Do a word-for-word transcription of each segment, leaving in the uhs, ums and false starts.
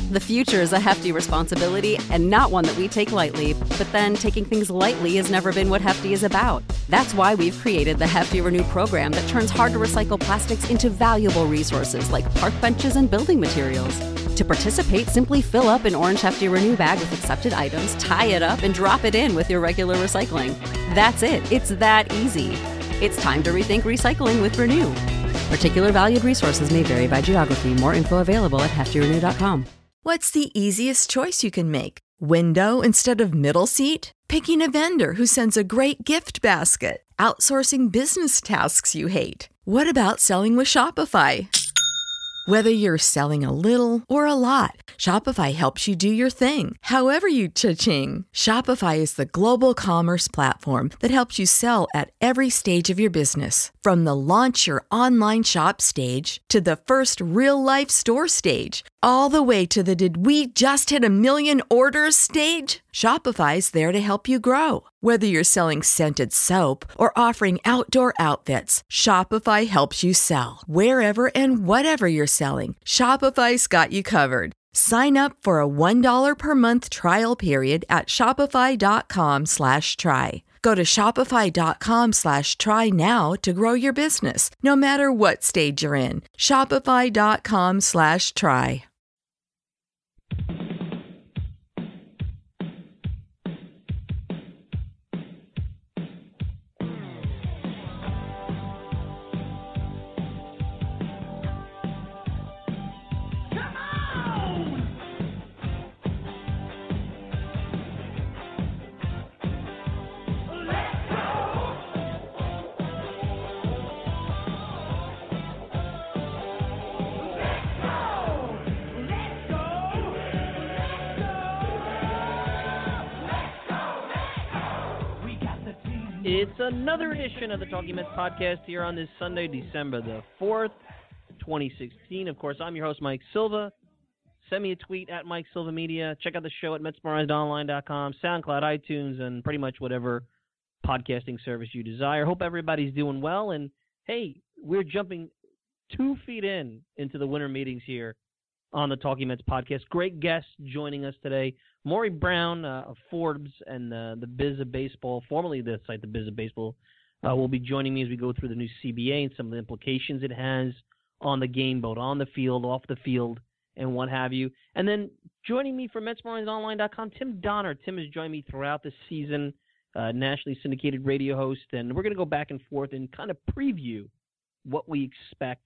The future is a hefty responsibility and not one that we take lightly, but then taking things lightly has never been what Hefty is about. That's why we've created the Hefty Renew program that turns hard-to-recycle plastics into valuable resources like park benches and building materials. To participate, simply fill up an orange Hefty Renew bag with accepted items, tie it up, and drop it in with your regular recycling. That's it. It's that easy. It's time to rethink recycling with Renew. Particular valued resources may vary by geography. More info available at hefty renew dot com. What's the easiest choice you can make? Window instead of middle seat? Picking a vendor who sends a great gift basket? Outsourcing business tasks you hate? What about selling with Shopify? Whether you're selling a little or a lot, Shopify helps you do your thing, however you cha-ching. Shopify is the global commerce platform that helps you sell at every stage of your business. From the launch your online shop stage to the first real-life store stage, all the way to the did we just hit a million orders stage. Shopify's there to help you grow. Whether you're selling scented soap or offering outdoor outfits, Shopify helps you sell. Wherever and whatever you're selling, Shopify's got you covered. Sign up for a one dollar per month trial period at shopify.com slash try. Go to shopify.com slash try now to grow your business, no matter what stage you're in. Shopify.com slash try. It's another edition of the Talking Mets podcast here on this Sunday, December the fourth, twenty sixteen. Of course, I'm your host, Mike Silva. Send me a tweet at Mike Silva Media. Check out the show at metsmerized online dot com, SoundCloud, iTunes, and pretty much whatever podcasting service you desire. Hope everybody's doing well. And, hey, we're jumping two feet in into the winter meetings here on the Talking Mets podcast. Great guests joining us today. Maury Brown uh, of Forbes and uh, the Biz of Baseball, formerly the site The Biz of Baseball, uh, will be joining me as we go through the new C B A and some of the implications it has on the game, both on the field, off the field, and what have you. And then joining me from metsmerized online dot com, Tim Donner. Tim has joined me throughout the season, uh, nationally syndicated radio host, and we're going to go back and forth and kind of preview what we expect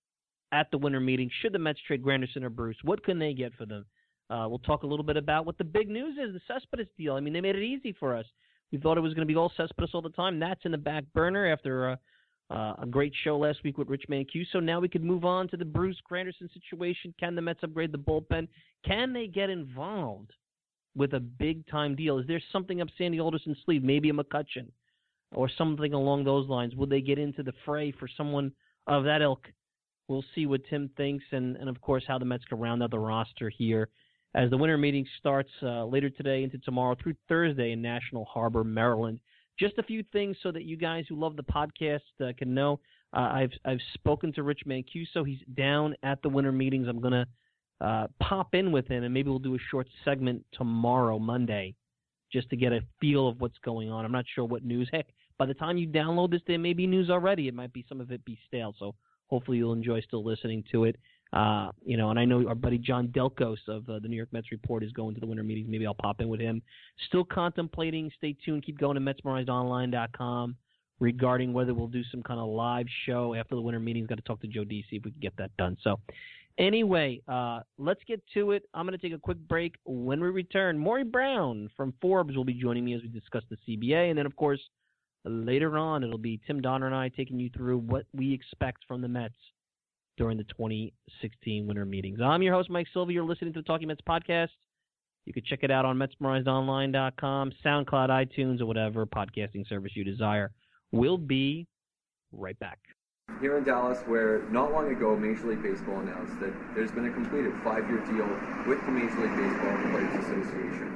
at the winter meeting. Should the Mets trade Granderson or Bruce? What can they get for them? Uh, we'll talk a little bit about what the big news is, the Cespedes deal. I mean, they made it easy for us. We thought it was going to be all Cespedes all the time. That's in the back burner after uh, uh, a great show last week with Rich Mancuso. Now we could move on to the Bruce Granderson situation. Can the Mets upgrade the bullpen? Can they get involved with a big-time deal? Is there something up Sandy Alderson's sleeve, maybe a McCutchen or something along those lines? Will they get into the fray for someone of that ilk? We'll see what Tim thinks and, and of course, how the Mets can round out the roster here as the winter meeting starts uh, later today into tomorrow through Thursday in National Harbor, Maryland. Just a few things so that you guys who love the podcast uh, can know. Uh, I've I've spoken to Rich Mancuso. He's down at the winter meetings. I'm going to uh, pop in with him, and maybe we'll do a short segment tomorrow, Monday, just to get a feel of what's going on. I'm not sure what news. Heck, by the time you download this, there may be news already. It might be some of it be stale, so hopefully you'll enjoy still listening to it. Uh, you know, and I know our buddy John Delkos of uh, the New York Mets Report is going to the winter meetings. Maybe I'll pop in with him. Still contemplating. Stay tuned. Keep going to metsmerized online dot com regarding whether we'll do some kind of live show after the winter meetings. Got to talk to Joe D. see if we can get that done. So anyway, uh, let's get to it. I'm going to take a quick break. When we return, Maury Brown from Forbes will be joining me as we discuss the C B A. And then, of course, later on, it'll be Tim Donner and I taking you through what we expect from the Mets during the twenty sixteen winter meetings. I'm your host, Mike Silva. You're listening to the Talking Mets podcast. You can check it out on metsmerized online dot com, SoundCloud, iTunes, or whatever podcasting service you desire. We'll be right back. Here in Dallas, where not long ago Major League Baseball announced that there's been a completed five-year deal with the Major League Baseball Players Association.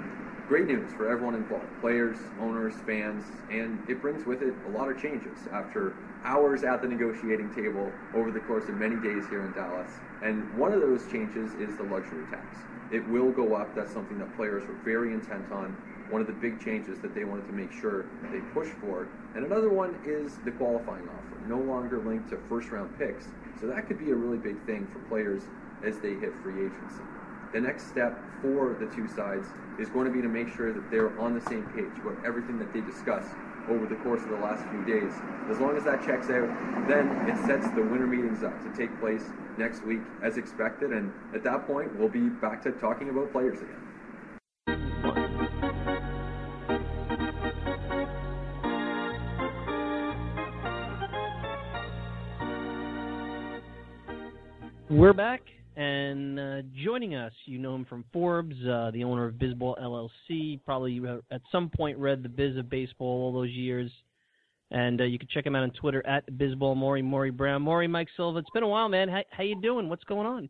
great news for everyone involved, players, owners, fans, and it brings with it a lot of changes after hours at the negotiating table over the course of many days here in Dallas. And one of those changes is the luxury tax. It will go up. That's something that players were very intent on. One of the big changes that they wanted to make sure they push for. And another one is the qualifying offer, no longer linked to first-round picks. So that could be a really big thing for players as they hit free agency. The next step for the two sides is going to be to make sure that they're on the same page about everything that they discussed over the course of the last few days. As long as that checks out, then it sets the winter meetings up to take place next week as expected, and at that point, we'll be back to talking about players again. We're back, and uh, joining us, you know him from Forbes, uh, the owner of Bizball L L C. Probably uh, at some point read the Biz of Baseball all those years. And uh, you can check him out on Twitter at Bizball Maury, Maury Brown. Maury, Mike Silva, it's been a while, man. How, how you doing? What's going on?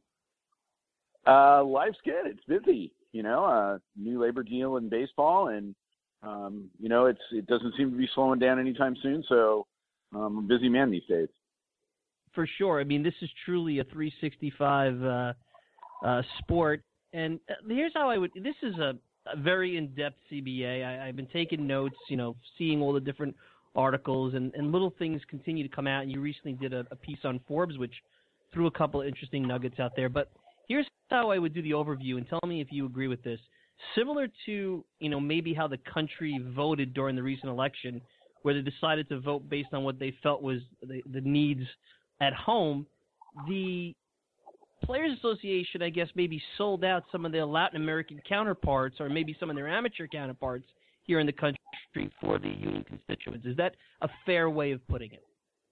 Uh, life's good. It's busy, you know, uh, new labor deal in baseball. And, um, you know, it's it doesn't seem to be slowing down anytime soon. So um, I'm a busy man these days. For sure. I mean, this is truly a three sixty-five uh, uh, sport. And here's how I would – this is a, a very in-depth C B A. I, I've been taking notes, you know, seeing all the different articles, and, and little things continue to come out. And you recently did a, a piece on Forbes, which threw a couple of interesting nuggets out there. But here's how I would do the overview, and tell me if you agree with this. Similar to, you know, maybe how the country voted during the recent election, where they decided to vote based on what they felt was the, the needs – at home, the Players Association, I guess, maybe sold out some of their Latin American counterparts, or maybe some of their amateur counterparts here in the country for the union constituents. Is that a fair way of putting it?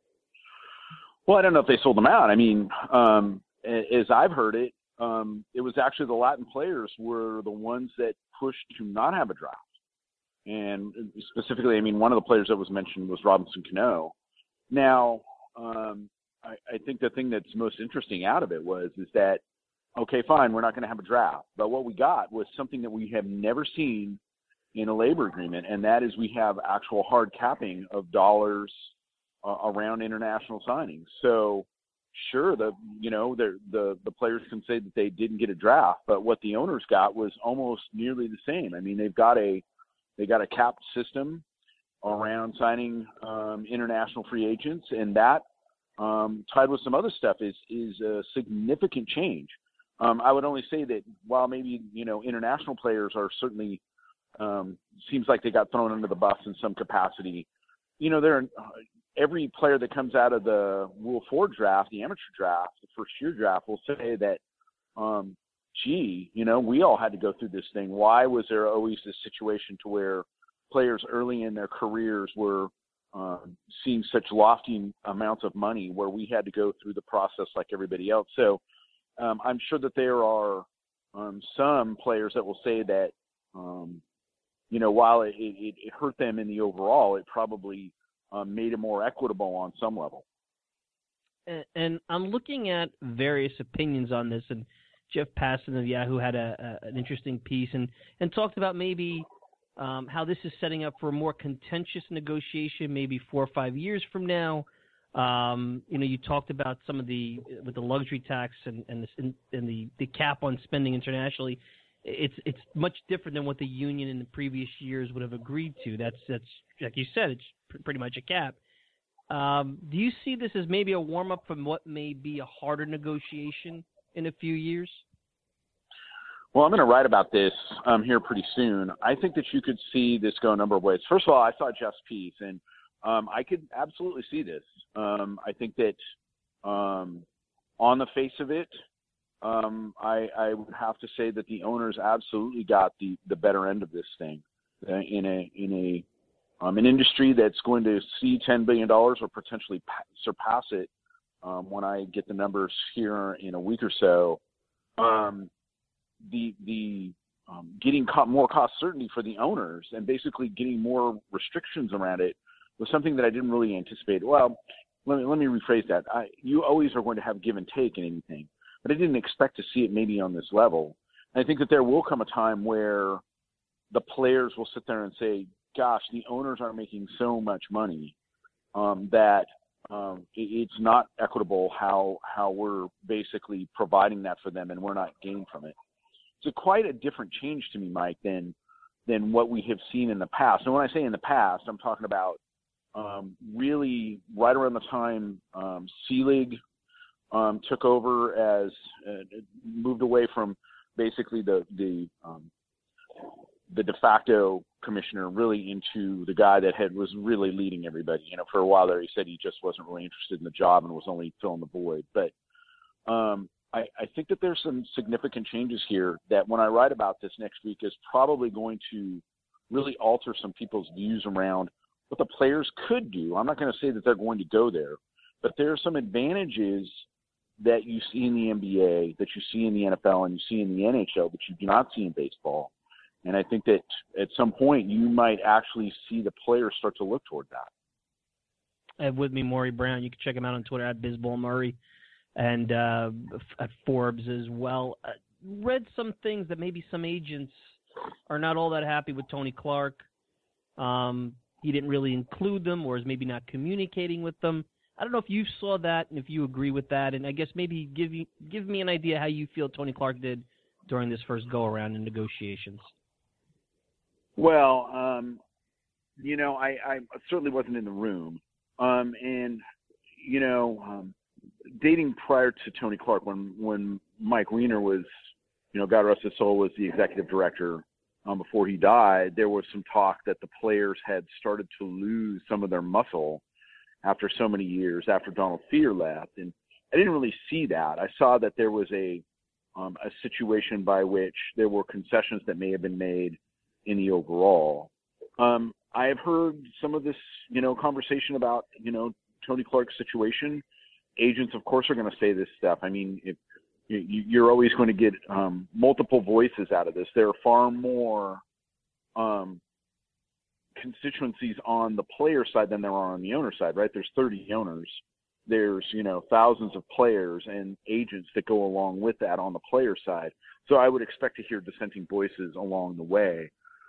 Well, I don't know if they sold them out. I mean, um, as I've heard it, um, it was actually the Latin players were the ones that pushed to not have a draft. And specifically, I mean, one of the players that was mentioned was Robinson Cano. Now, um, I, I think the thing that's most interesting out of it was is that, okay, fine, we're not going to have a draft. But what we got was something that we have never seen in a labor agreement, and that is we have actual hard capping of dollars uh, around international signings. So, sure, the you know the the the players can say that they didn't get a draft, but what the owners got was almost nearly the same. I mean, they've got a they got a capped system around signing um, international free agents, and that um, tied with some other stuff is is a significant change. Um, I would only say that while maybe you know international players are certainly um, seems like they got thrown under the bus in some capacity. You know, they're uh, every player that comes out of the Rule Four draft, the amateur draft, the first year draft, will say that, um, gee, you know, we all had to go through this thing. Why was there always this situation to where players early in their careers were um, seeing such lofty amounts of money where we had to go through the process like everybody else? So um, I'm sure that there are um, some players that will say that, um, you know, while it, it, it hurt them in the overall, it probably um, made it more equitable on some level. And, and I'm looking at various opinions on this, and Jeff Passan of Yahoo had a, a, an interesting piece and, and talked about maybe um, how this is setting up for a more contentious negotiation maybe four or five years from now. Um, you know, you talked about some of the – with the luxury tax and, and, this, and, and the, the cap on spending internationally. It's it's much different than what the union in the previous years would have agreed to. That's, that's like you said, it's pr- pretty much a cap. Um, do you see this as maybe a warm-up from what may be a harder negotiation in a few years? Well, I'm going to write about this um, here pretty soon. I think that you could see this go a number of ways. First of all, I saw Jeff's piece, and um, I could absolutely see this. Um, I think that um, on the face of it, um, I, I would have to say that the owners absolutely got the, the better end of this thing uh, in a in a um, an industry that's going to see ten billion dollars or potentially pa- surpass it um, when I get the numbers here in a week or so. Um, the the um, getting co- more cost certainty for the owners and basically getting more restrictions around it was something that I didn't really anticipate. Well, let me let me rephrase that. I, you always are going to have give and take in anything, but I didn't expect to see it maybe on this level. And I think that there will come a time where the players will sit there and say, gosh, the owners are making so much money um, that um, it, it's not equitable how how we're basically providing that for them and we're not gaining from it. It's a quite a different change to me, Mike, than than what we have seen in the past. And when I say in the past, I'm talking about um, really right around the time um, C-League um, took over as uh, moved away from basically the the um, the de facto commissioner really into the guy that had was really leading everybody. You know, for a while there, he said he just wasn't really interested in the job and was only filling the void. But um, I, I think that there's some significant changes here that when I write about this next week is probably going to really alter some people's views around what the players could do. I'm not going to say that they're going to go there, but there are some advantages that you see in the N B A, that you see in the N F L, and you see in the N H L that you do not see in baseball. And I think that at some point you might actually see the players start to look toward that. I have with me Maury Brown. You can check him out on Twitter at BizballMurray and uh, at Forbes as well. Uh, read some things that maybe some agents are not all that happy with Tony Clark. Um, he didn't really include them or is maybe not communicating with them. I don't know if you saw that and if you agree with that. And I guess maybe give you give me an idea how you feel Tony Clark did during this first go-around in negotiations. Well, um, you know, I, I certainly wasn't in the room. Um, and, you know, um, dating prior to Tony Clark, when, when Mike Weiner was, you know, God rest his soul, was the executive director um, before he died, there was some talk that the players had started to lose some of their muscle after so many years, after Donald Fear left. And I didn't really see that. I saw that there was a um, a situation by which there were concessions that may have been made in the overall. Um, I have heard some of this, you know, conversation about, you know, Tony Clark's situation. Agents, of course, are going to say this stuff. I mean, if, you, you're always going to get um, multiple voices out of this. There are far more um, constituencies on the player side than there are on the owner side, right? There's thirty owners. There's, you know, thousands of players and agents that go along with that on the player side. So I would expect to hear dissenting voices along the way.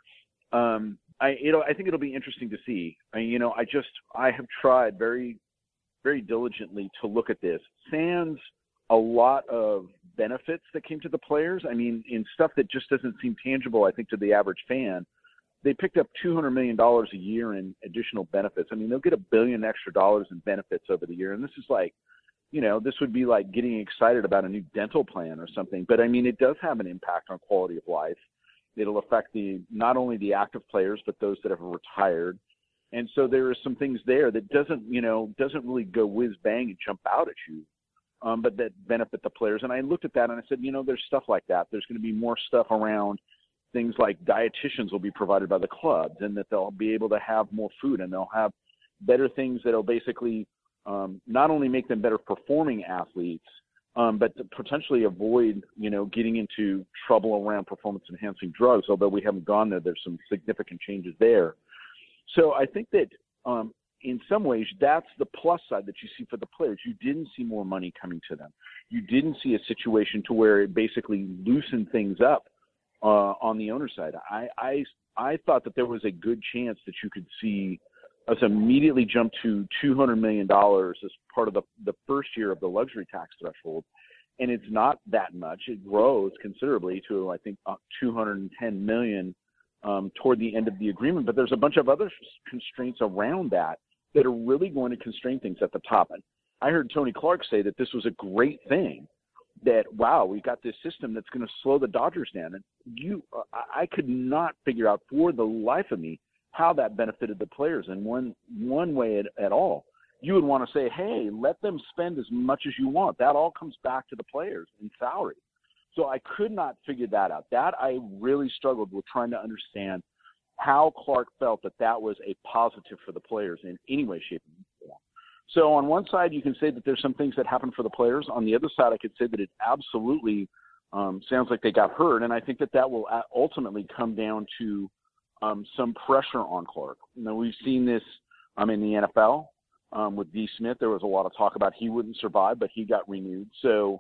Um, I, you know, I think it'll be interesting to see. I, you know, I just, I have tried very, very diligently to look at this. Sans a lot of benefits that came to the players. I mean, in stuff that just doesn't seem tangible, I think, to the average fan. They picked up two hundred million dollars a year in additional benefits. I mean, they'll get a billion extra dollars in benefits over the year. And this is like, you know, this would be like getting excited about a new dental plan or something. But, I mean, it does have an impact on quality of life. It'll affect the not only the active players, but those that have retired. And so there are some things there that doesn't, you know, doesn't really go whiz bang and jump out at you, um, but that benefit the players. And I looked at that and I said, you know, there's stuff like that. There's going to be more stuff around things like dietitians will be provided by the clubs and that they'll be able to have more food and they'll have better things that'll basically um, not only make them better performing athletes, Um, but to potentially avoid, you know, getting into trouble around performance-enhancing drugs, although we haven't gone there. There's some significant changes there. So I think that um, in some ways that's the plus side that you see for the players. You didn't see more money coming to them. You didn't see a situation to where it basically loosened things up uh, on the owner side. I, I, I thought that there was a good chance that you could see us immediately jump to two hundred million dollars as part of the, the first year of the luxury tax threshold. And it's not that much. It grows considerably to, I think, uh, two hundred ten million dollars um, toward the end of the agreement. But there's a bunch of other constraints around that that are really going to constrain things at the top. And I heard Tony Clark say that this was a great thing, that, wow, we got this system that's going to slow the Dodgers down. And you, uh, I could not figure out for the life of me how that benefited the players in one one way at, at all. You would want to say, hey, let them spend as much as you want. That all comes back to the players in salary. So I could not figure that out. That I really struggled with trying to understand how Clark felt that that was a positive for the players in any way, shape, or form. So on one side, you can say that there's some things that happen for the players. On the other side, I could say that it absolutely um, sounds like they got hurt. And I think that that will ultimately come down to um, some pressure on Clark. You know, we've seen this um, in the N F L um, with D. Smith. There was a lot of talk about he wouldn't survive, but he got renewed. So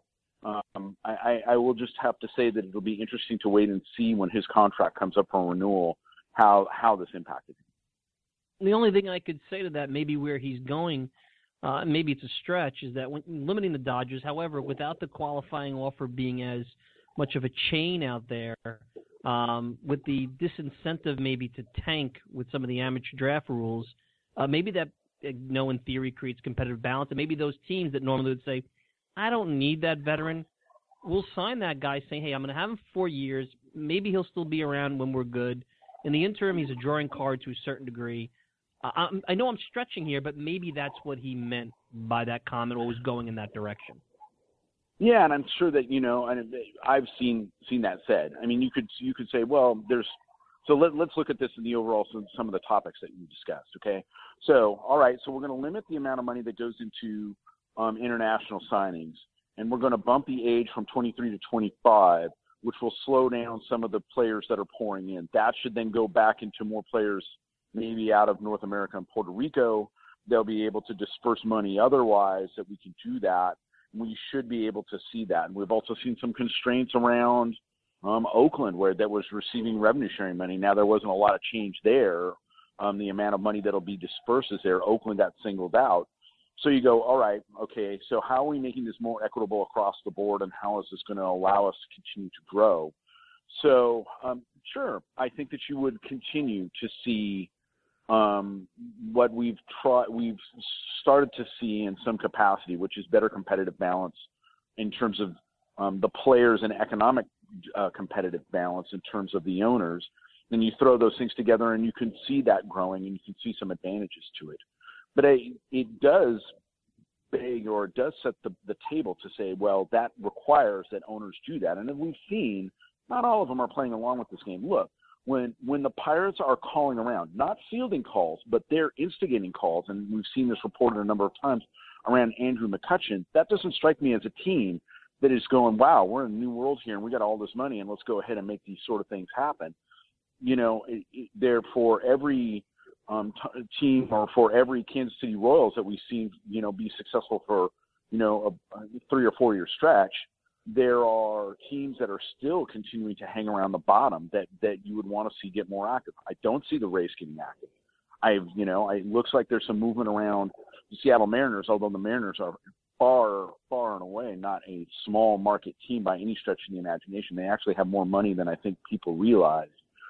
Um, I, I, I will just have to say that it'll be interesting to wait and see when his contract comes up for renewal how how this impacted him. The only thing I could say to that, maybe where he's going, uh, maybe it's a stretch, is that when limiting the Dodgers, however, without the qualifying offer being as much of a chain out there, um, with the disincentive maybe to tank with some of the amateur draft rules, uh, maybe that, you know, in theory creates competitive balance, and maybe those teams that normally would say, I don't need that veteran, we'll sign that guy saying, hey, I'm going to have him for four years. Maybe he'll still be around when we're good. In the interim, he's a drawing card to a certain degree. Uh, I'm, I know I'm stretching here, but maybe that's what he meant by that comment, or was going in that direction. Yeah, and I'm sure that, you know, and I've seen seen that said. I mean, you could you could say, well, there's so let, let's look at this in the overall some, some of the topics that you discussed. Okay, so all right, so we're going to limit the amount of money that goes into um, international signings, and we're going to bump the age from twenty-three to twenty-five, which will slow down some of the players that are pouring in. That should then go back into more players maybe out of North America and Puerto Rico. They'll be able to disperse money otherwise, that we can do that. We should be able to see that. And we've also seen some constraints around um, Oakland, where that was receiving revenue sharing money. Now, there wasn't a lot of change there. Um, the amount of money that'll be dispersed is there. Oakland got singled out. So you go, all right, okay, so how are we making this more equitable across the board, and how is this going to allow us to continue to grow? So, um, sure, I think that you would continue to see um, what we've tried, we've started to see in some capacity, which is better competitive balance in terms of um, the players and economic uh, competitive balance in terms of the owners. Then you throw those things together, and you can see that growing, and you can see some advantages to it. But it, it does beg, or it does set the, the table to say, well, that requires that owners do that. And as we've seen, not all of them are playing along with this game. Look, when when the Pirates are calling around, not fielding calls, but they're instigating calls, and we've seen this reported a number of times around Andrew McCutchen, that doesn't strike me as a team that is going, wow, we're in a new world here, and we got all this money, and let's go ahead and make these sort of things happen. You know, it, it, they're for every um, t- team or for every Kansas City Royals that we've seen, you know, be successful for, you know, a, a three or four year stretch. There are teams that are still continuing to hang around the bottom that, that you would want to see get more active. I don't see the Rays getting active. I've, you know, it looks like there's some movement around the Seattle Mariners, although the Mariners are far, far and away not a small market team by any stretch of the imagination. They actually have more money than I think people realize.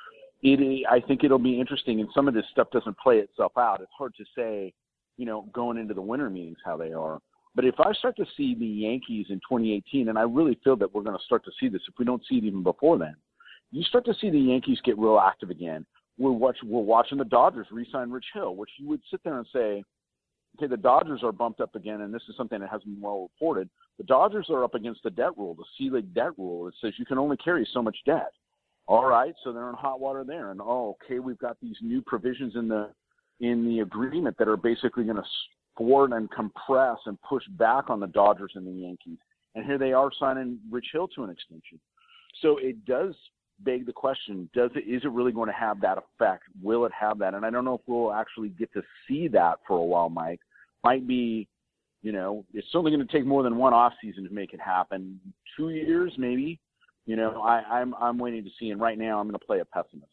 It, I think it'll be interesting, and some of this stuff doesn't play itself out. It's hard to say, you know, going into the winter meetings how they are. But if I start to see the Yankees in twenty eighteen, and I really feel that we're going to start to see this if we don't see it even before then, you start to see the Yankees get real active again. We're, watch, we're watching the Dodgers re-sign Rich Hill, which you would sit there and say, okay, the Dodgers are bumped up again, and this is something that hasn't been well reported. The Dodgers are up against the debt rule, the C-League debt rule. It says you can only carry so much debt. All right, so they're in hot water there, and oh, okay, we've got these new provisions in the in the agreement that are basically going to thwart and compress and push back on the Dodgers and the Yankees. And here they are signing Rich Hill to an extension. So it does beg the question: Does it? Is it really going to have that effect? Will it have that? And I don't know if we'll actually get to see that for a while, Mike. Might be, you know, it's certainly going to take more than one off season to make it happen. Two years, maybe. You know, I, I'm I'm waiting to see, and right now I'm going to play a pessimist.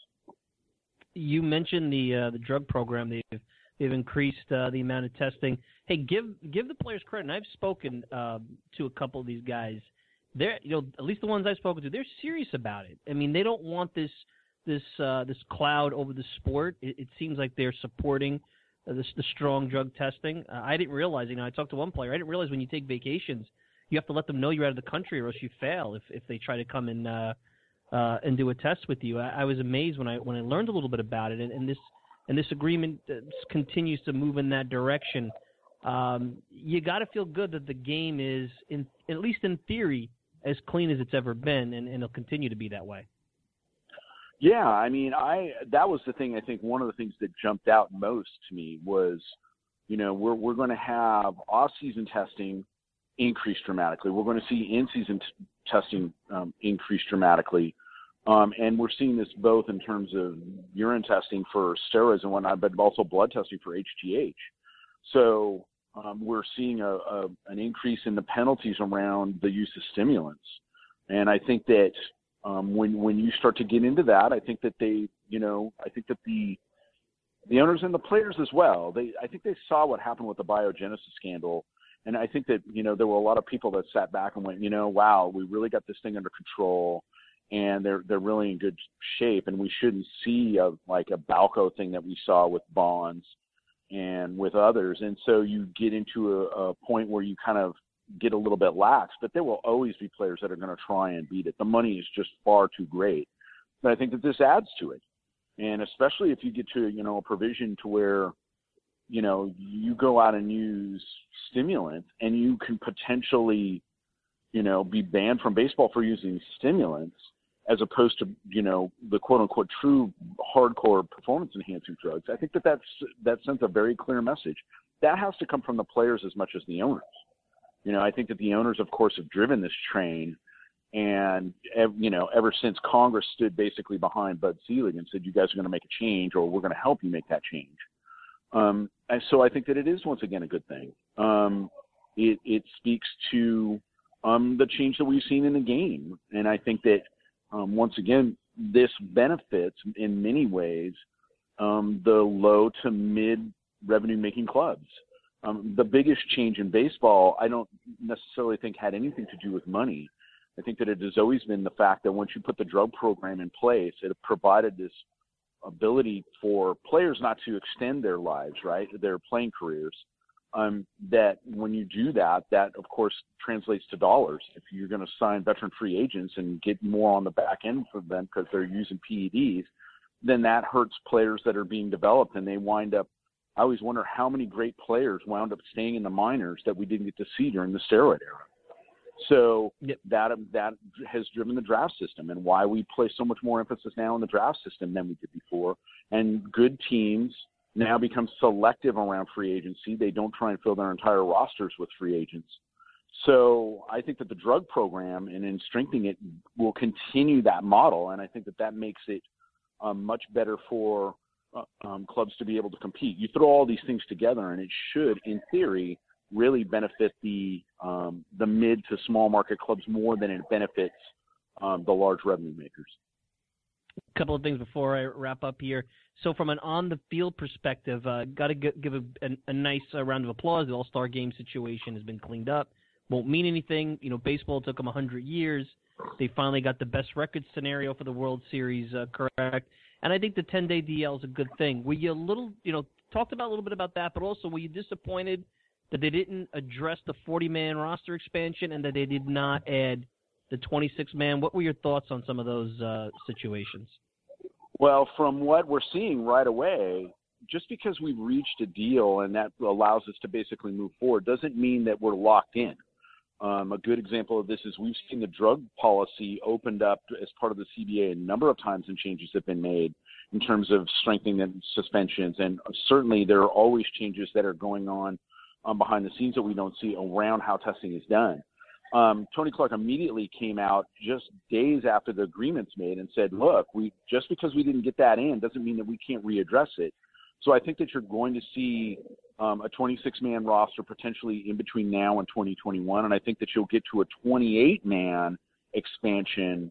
You mentioned the uh, the drug program. They've they've increased uh, the amount of testing. Hey, give give the players credit. And I've spoken uh, to a couple of these guys. They're, you know, at least the ones I've spoken to, they're serious about it. I mean, they don't want this this uh, this cloud over the sport. It, it seems like they're supporting uh, this, the strong drug testing. Uh, I didn't realize. You know, I talked to one player. I didn't realize when you take vacations, you have to let them know you're out of the country, or else you fail if, if they try to come and uh, uh, and do a test with you. I, I was amazed when I when I learned a little bit about it, and, and this and this agreement continues to move in that direction. Um, you got to feel good that the game is, in at least in theory, as clean as it's ever been, and, and it'll continue to be that way. Yeah, I mean, I that was the thing. I think one of the things that jumped out most to me was, you know, we're we're going to have off-season testing increase dramatically. We're going to see in-season t- testing um, increase dramatically. Um, and we're seeing this both in terms of urine testing for steroids and whatnot, but also blood testing for H G H. So um, we're seeing a, a an increase in the penalties around the use of stimulants. And I think that um, when when you start to get into that, I think that they, you know, I think that the the owners and the players as well, they I think they saw what happened with the Biogenesis scandal. And I think that, you know, there were a lot of people that sat back and went, you know, wow, we really got this thing under control, and they're they're really in good shape, and we shouldn't see a, like a Balco thing that we saw with Bonds and with others. And so you get into a, a point where you kind of get a little bit lax, but there will always be players that are going to try and beat it. The money is just far too great. But I think that this adds to it. And especially if you get to, you know, a provision to where, you know, you go out and use stimulants and you can potentially, you know, be banned from baseball for using stimulants as opposed to, you know, the quote unquote true hardcore performance enhancing drugs. I think that that's, that sends a very clear message. That has to come from the players as much as the owners. You know, I think that the owners, of course, have driven this train. And, you know, ever since Congress stood basically behind Bud Selig and said, you guys are going to make a change, or we're going to help you make that change. Um, and so I think that it is, once again, a good thing. Um, it, it speaks to um, the change that we've seen in the game. And I think that, um, once again, this benefits in many ways um, the low to mid revenue-making clubs. Um, the biggest change in baseball, I don't necessarily think had anything to do with money. I think that it has always been the fact that once you put the drug program in place, it provided this ability for players not to extend their lives, right, their playing careers, um, that when you do that, that, of course, translates to dollars. If you're going to sign veteran free agents and get more on the back end for them because they're using P E Ds, then that hurts players that are being developed, and they wind up – I always wonder how many great players wound up staying in the minors that we didn't get to see during the steroid era. So yep. that that has driven the draft system, and why we place so much more emphasis now on the draft system than we did before. And good teams now become selective around free agency. They don't try and fill their entire rosters with free agents. So I think that the drug program and in strengthening it will continue that model, and I think that that makes it um, much better for uh, um, clubs to be able to compete. You throw all these things together, and it should, in theory, really benefit the um, the mid to small market clubs more than it benefits um, the large revenue makers. A couple of things before I wrap up here. So from an on-the-field perspective, uh, got to give a, a, a nice uh, round of applause. The All-Star Game situation has been cleaned up. Won't mean anything. You know, baseball took them one hundred years. They finally got the best record scenario for the World Series uh, correct. And I think the ten-day D L is a good thing. Were you a little, you know, talked about a little bit about that, but also were you disappointed that they didn't address the forty-man roster expansion and that they did not add the twenty-six man? What were your thoughts on some of those uh, situations? Well, from what we're seeing right away, just because we've reached a deal and that allows us to basically move forward doesn't mean that we're locked in. Um, a good example of this is we've seen the drug policy opened up as part of the C B A a number of times, and changes have been made in terms of strengthening the suspensions. And certainly there are always changes that are going on Um, behind the scenes that we don't see around how testing is done. Um, Tony Clark immediately came out just days after the agreement's made and said, look, we just because we didn't get that in doesn't mean that we can't readdress it. So I think that you're going to see um, a twenty-six man roster potentially in between now and twenty twenty-one, and I think that you'll get to a twenty-eight man expansion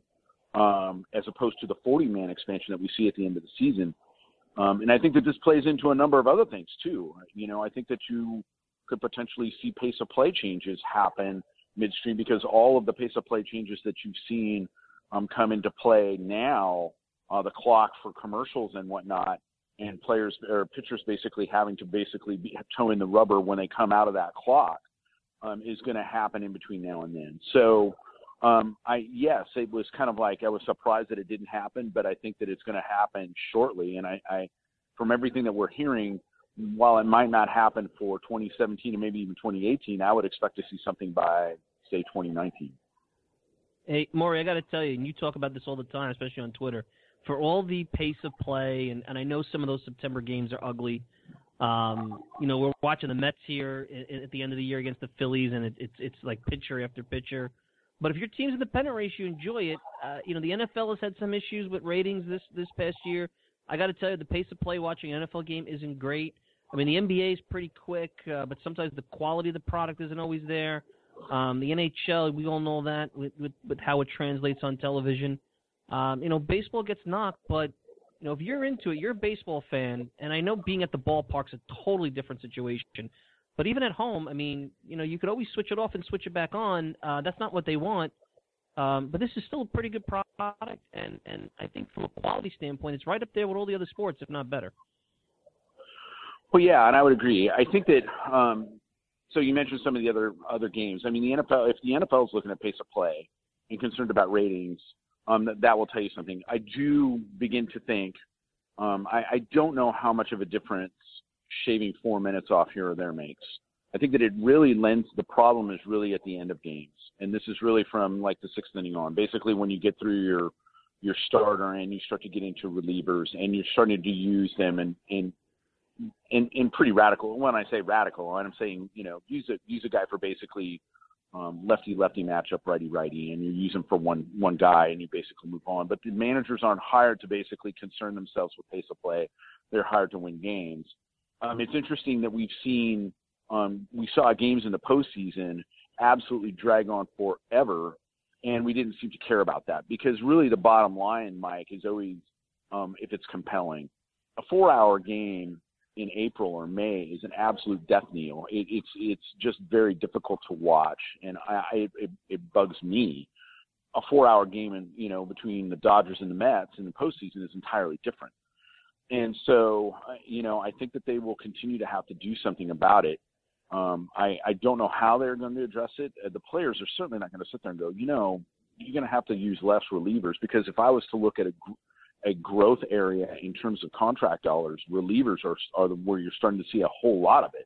um, as opposed to the forty man expansion that we see at the end of the season. Um, and I think that this plays into a number of other things too. You know, I think that you could potentially see pace of play changes happen midstream, because all of the pace of play changes that you've seen um, come into play now, uh, the clock for commercials and whatnot, and players or pitchers basically having to basically be toeing the rubber when they come out of that clock um, is going to happen in between now and then. So um, I, yes, it was kind of like, I was surprised that it didn't happen, but I think that it's going to happen shortly. And I, I, from everything that we're hearing, while it might not happen for twenty seventeen and maybe even twenty eighteen, I would expect to see something by, say, twenty nineteen. Hey, Maury, I got to tell you, and you talk about this all the time, especially on Twitter, for all the pace of play, and, and I know some of those September games are ugly. Um, you know, we're watching the Mets here at the end of the year against the Phillies, and it, it's it's like pitcher after pitcher. But if your team's in the pennant race, you enjoy it. Uh, you know, the N F L has had some issues with ratings this, this past year. I got to tell you, the pace of play watching an N F L game isn't great. I mean, the N B A is pretty quick, uh, but sometimes the quality of the product isn't always there. Um, the N H L, we all know that with, with, with how it translates on television. Um, you know, baseball gets knocked, but, you know, if you're into it, you're a baseball fan, and I know being at the ballpark's a totally different situation. But even at home, I mean, you know, you could always switch it off and switch it back on. Uh, that's not what they want. Um, but this is still a pretty good product, and, and I think from a quality standpoint, it's right up there with all the other sports, if not better. Well, yeah, and I would agree. I think that um, so you mentioned some of the other other games. I mean, the N F L. If the N F L is looking at pace of play and concerned about ratings, um, that, that will tell you something. I do begin to think. Um, I, I don't know how much of a difference shaving four minutes off here or there makes. I think that it really lends. The problem is really at the end of games, and this is really from like the sixth inning on. Basically, when you get through your your starter and you start to get into relievers and you're starting to use them and and In, in pretty radical. When I say radical, I'm saying, you know, use a use a guy for basically um, lefty-lefty matchup, righty-righty, and you use him for one one guy, and you basically move on. But the managers aren't hired to basically concern themselves with pace of play. They're hired to win games. Um, it's interesting that we've seen um, we saw games in the postseason absolutely drag on forever, and we didn't seem to care about that because really the bottom line, Mike, is always um, if it's compelling. A four-hour game in April or May is an absolute death knell. It, it's it's just very difficult to watch, and I, I it, it bugs me. A four-hour game, in, you know, between the Dodgers and the Mets in the postseason is entirely different. And so, you know, I think that they will continue to have to do something about it. Um, I, I don't know how they're going to address it. Uh, the players are certainly not going to sit there and go, you know, you're going to have to use less relievers, because if I was to look at a a growth area in terms of contract dollars, relievers are, are the, where you're starting to see a whole lot of it.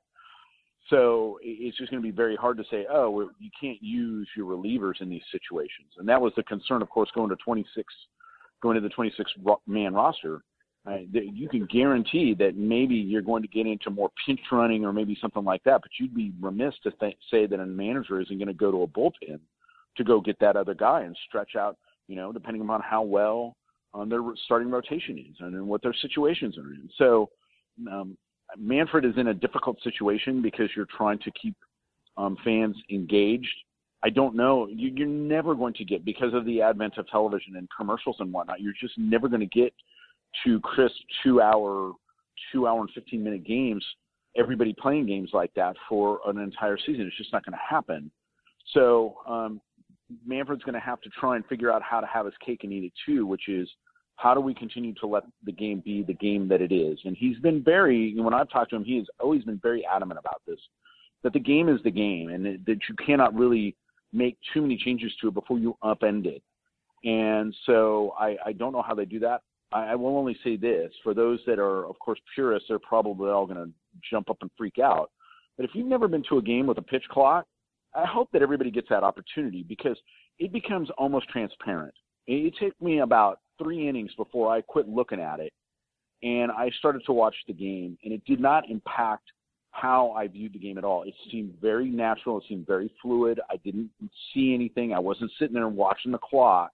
So it's just going to be very hard to say, oh, you can't use your relievers in these situations. And that was the concern, of course, going to twenty-six, going to the twenty-six man roster. Uh, you can guarantee that maybe you're going to get into more pinch running or maybe something like that, but you'd be remiss to th- say that a manager isn't going to go to a bullpen to go get that other guy and stretch out, you know, depending upon how well on their starting rotation is and what their situations are in. So um, Manfred is in a difficult situation because you're trying to keep um, fans engaged. I don't know. You, you're never going to get, because of the advent of television and commercials and whatnot, you're just never going to get to crisp two hour, two hour and fifteen minute games, everybody playing games like that for an entire season. It's just not going to happen. So um, Manfred's going to have to try and figure out how to have his cake and eat it too, which is, how do we continue to let the game be the game that it is? And he's been very, when I've talked to him, he has always been very adamant about this, that the game is the game and that you cannot really make too many changes to it before you upend it. And so I, I don't know how they do that. I, I will only say this. For those that are, of course, purists, they're probably all going to jump up and freak out. But if you've never been to a game with a pitch clock, I hope that everybody gets that opportunity, because it becomes almost transparent. It took me about three innings before I quit looking at it, and I started to watch the game, and it did not impact how I viewed the game at all. It seemed very natural. It seemed very fluid. I didn't see anything. I wasn't sitting there and watching the clock.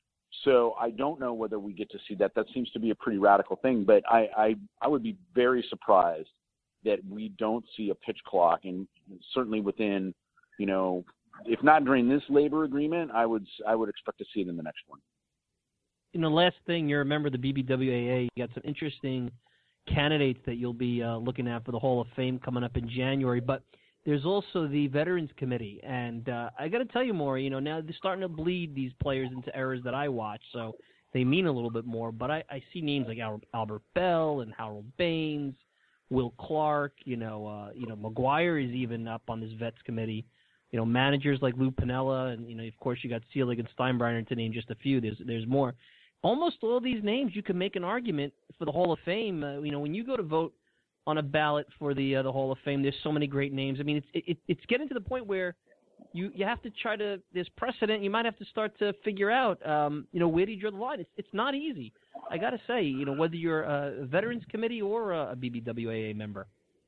So I don't know whether we get to see that. That seems to be a pretty radical thing, but I, I, I would be very surprised that we don't see a pitch clock, and certainly within, you know, if not during this labor agreement, I would I would expect to see it in the next one. You know, last thing, you remember the B B W A A, you got some interesting candidates that you'll be uh, looking at for the Hall of Fame coming up in January, but there's also the Veterans Committee, and uh, I got to tell you more, you know, now they're starting to bleed these players into eras that I watch, so they mean a little bit more, but I, I see names like Al- Albert Bell and Harold Baines, Will Clark, you know, uh, you know, McGuire is even up on this Vets Committee. You know, managers like Lou Piniella, and, you know, of course you got Selig and Steinbrenner, to name just a few. There's there's more. Almost all these names, you can make an argument for the Hall of Fame. Uh, you know, when you go to vote on a ballot for the uh, the Hall of Fame, there's so many great names. I mean, it's it, it's getting to the point where you, you have to try to, there's precedent. You might have to start to figure out, um, you know, where do you draw the line? It's, it's not easy. I got to say, you know, whether you're a Veterans Committee or a B B W A A member.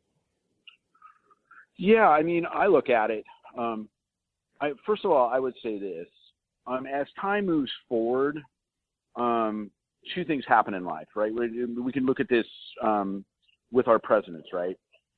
Yeah, I mean, I look at it. Um, I, first of all, I would say this. Um, as time moves forward, um, two things happen in life, right? We, we can look at this um, with our presidents, right?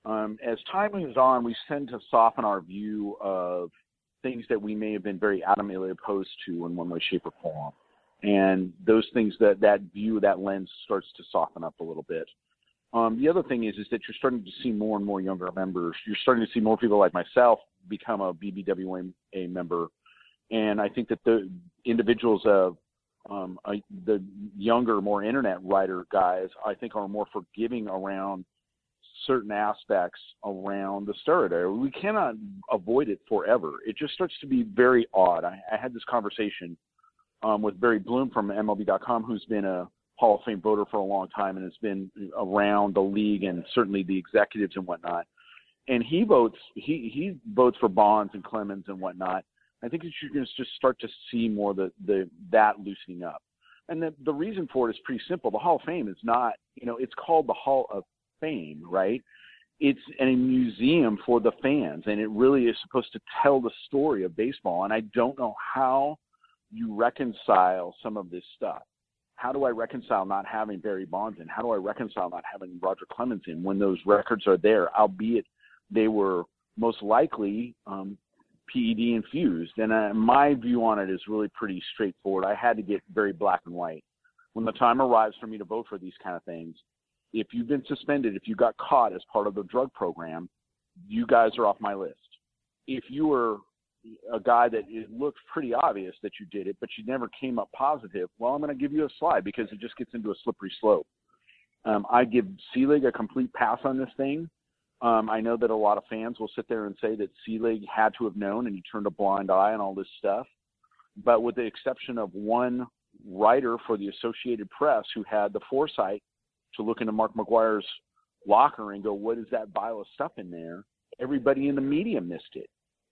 Um, as time moves on, we tend to soften our view of things that we may have been very adamantly opposed to in one way, shape, or form. And those things, that, that view, that lens starts to soften up a little bit. Um, the other thing is, is that you're starting to see more and more younger members. You're starting to see more people like myself become a B B W A member. And I think that the individuals of um, uh, the younger, more internet writer guys, I think are more forgiving around certain aspects around the steroid era. We cannot avoid it forever. It just starts to be very odd. I, I had this conversation um, with Barry Bloom from M L B dot com, who's been a Hall of Fame voter for a long time and has been around the league and certainly the executives and whatnot. And he votes he, he votes for Bonds and Clemens and whatnot. I think you're going to just start to see more of the, the that loosening up. And the, the reason for it is pretty simple. The Hall of Fame is not, you know, it's called the Hall of Fame, right? It's a museum for the fans, and it really is supposed to tell the story of baseball. And I don't know how you reconcile some of this stuff. How do I reconcile not having Barry Bonds in? How do I reconcile not having Roger Clemens in when those records are there, albeit they were most likely um, P E D infused? And uh, my view on it is really pretty straightforward. I had to get very black and white. When the time arrives for me to vote for these kind of things, if you've been suspended, if you got caught as part of the drug program, you guys are off my list. If you were a guy that it looks pretty obvious that you did it, but you never came up positive, well, I'm going to give you a slide because it just gets into a slippery slope. Um, I give Selig a complete pass on this thing. Um, I know that a lot of fans will sit there and say that Selig had to have known and he turned a blind eye on all this stuff. But with the exception of one writer for the Associated Press who had the foresight to look into Mark McGwire's locker and go, what is that vial of stuff in there? Everybody in the media missed it.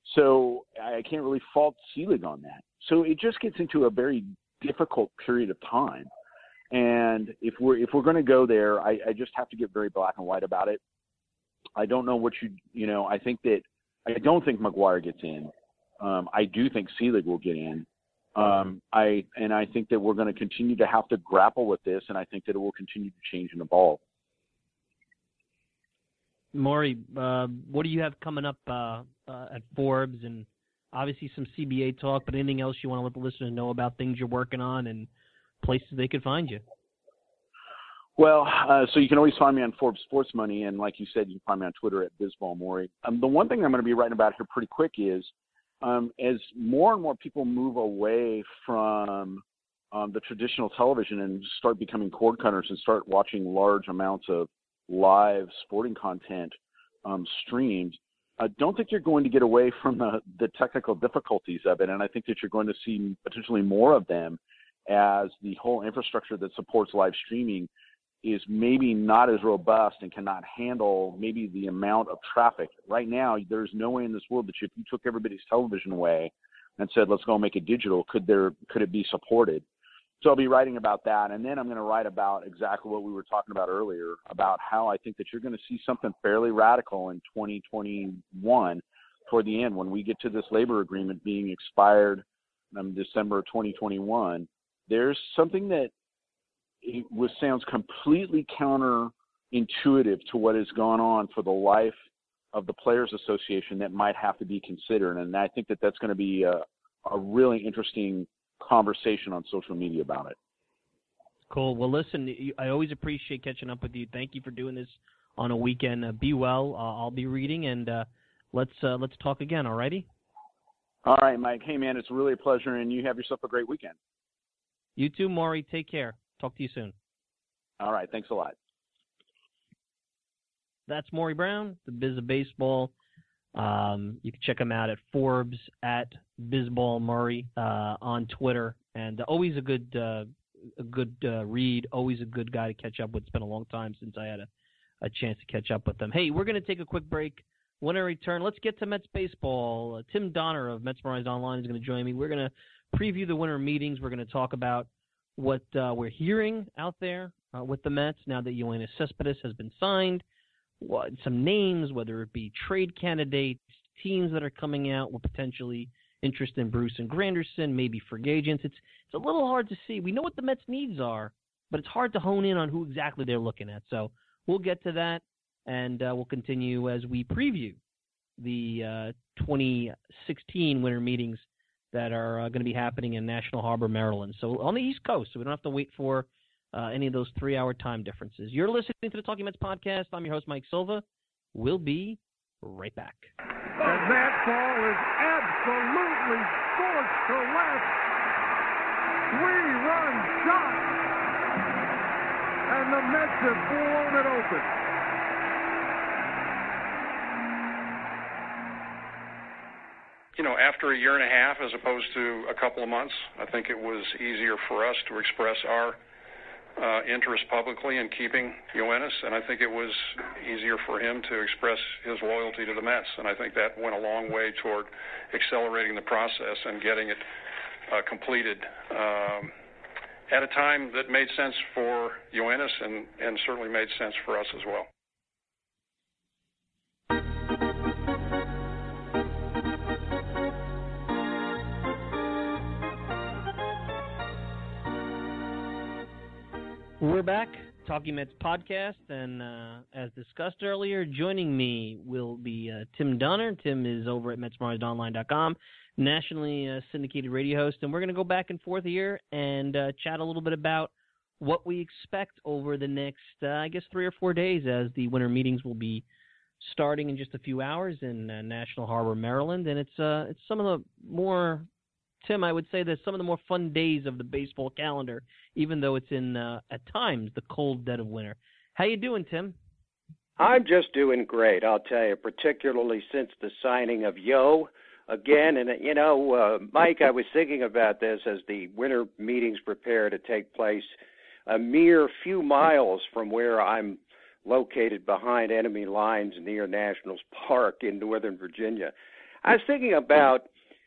So I can't really fault Selig on that. So it just gets into a very difficult period of time. And if we're if we're going to go there, I, I just have to get very black and white about it. I don't know what you you know. I think that I don't think McGwire gets in. Um, I do think Selig will get in. Um, I and I think that we're going to continue to have to grapple with this, and I think that it will continue to change and evolve. Maury, uh, what do you have coming up uh, uh, at Forbes, and obviously some C B A talk, but anything else you want to let the listeners know about things you're working on and places they could find you? Well, uh, so you can always find me on Forbes Sports Money, and like you said, you can find me on Twitter at BizballMaury. Um, the one thing I'm going to be writing about here pretty quick is um, as more and more people move away from um, the traditional television and start becoming cord cutters and start watching large amounts of live sporting content um, streamed, I don't think you're going to get away from the, the technical difficulties of it, and I think that you're going to see potentially more of them as the whole infrastructure that supports live streaming is maybe not as robust and cannot handle maybe the amount of traffic. Right now, there's no way in this world that if you took everybody's television away and said, let's go make it digital, could there could it be supported? So I'll be writing about that, and then I'm going to write about exactly what we were talking about earlier, about how I think that you're going to see something fairly radical in twenty twenty-one toward the end when we get to this labor agreement being expired in December of twenty twenty-one. There's something that it was, sounds completely counterintuitive to what has gone on for the life of the Players Association that might have to be considered, and I think that that's going to be a, a really interesting conversation on social media about it. Cool. Well, listen, I always appreciate catching up with you. Thank you for doing this on a weekend. Uh, be well. Uh, I'll be reading, and uh, let's uh, let's talk again. All righty? All right, Mike. Hey, man, it's really a pleasure, and you have yourself a great weekend. You too, Maury. Take care. Talk to you soon. All right. Thanks a lot. That's Maury Brown, the Biz of Baseball. Um, you can check him out at Forbes, at BizballMaury uh, on Twitter, and uh, always a good uh, a good uh, read, always a good guy to catch up with. It's been a long time since I had a, a chance to catch up with them. Hey, we're going to take a quick break. When I return, let's get to Mets baseball. Uh, Tim Donner of Mets Memorized Online is going to join me. We're going to preview the winter meetings. We're going to talk about what uh, we're hearing out there uh, with the Mets now that Yoenis Cespedes has been signed. What, some names, whether it be trade candidates, teams that are coming out with potentially interest in Bruce and Granderson, maybe free agents. It's it's a little hard to see. We know what the Mets' needs are, but it's hard to hone in on who exactly they're looking at. So we'll get to that and uh, we'll continue as we preview the uh, twenty sixteen winter meetings that are uh, going to be happening in National Harbor, Maryland. So on the East Coast, so we don't have to wait for uh, any of those three-hour time differences. You're listening to the Talking Mets podcast. I'm your host, Mike Silva. We'll be right back. And that ball is absolutely forced to left. Three-run shot. And the Mets have blown it open. You know, after a year and a half as opposed to a couple of months, I think it was easier for us to express our uh, interest publicly in keeping Yoenis, and I think it was easier for him to express his loyalty to the Mets, and I think that went a long way toward accelerating the process and getting it uh, completed um, at a time that made sense for Yoenis and, and certainly made sense for us as well. We're back, Talking Mets podcast, and uh, as discussed earlier, joining me will be uh, Tim Donner. Tim is over at Mets Mars Online dot com, nationally uh, syndicated radio host, and we're going to go back and forth here and uh, chat a little bit about what we expect over the next, uh, I guess, three or four days as the winter meetings will be starting in just a few hours in uh, National Harbor, Maryland, and it's uh, it's some of the more... Tim, I would say that some of the more fun days of the baseball calendar, even though it's in, uh, at times, the cold dead of winter. How you doing, Tim? I'm just doing great, I'll tell you, particularly since the signing of Yo again. And, you know, uh, Mike, I was thinking about this as the winter meetings prepare to take place a mere few miles from where I'm located behind enemy lines near Nationals Park in Northern Virginia. I was thinking about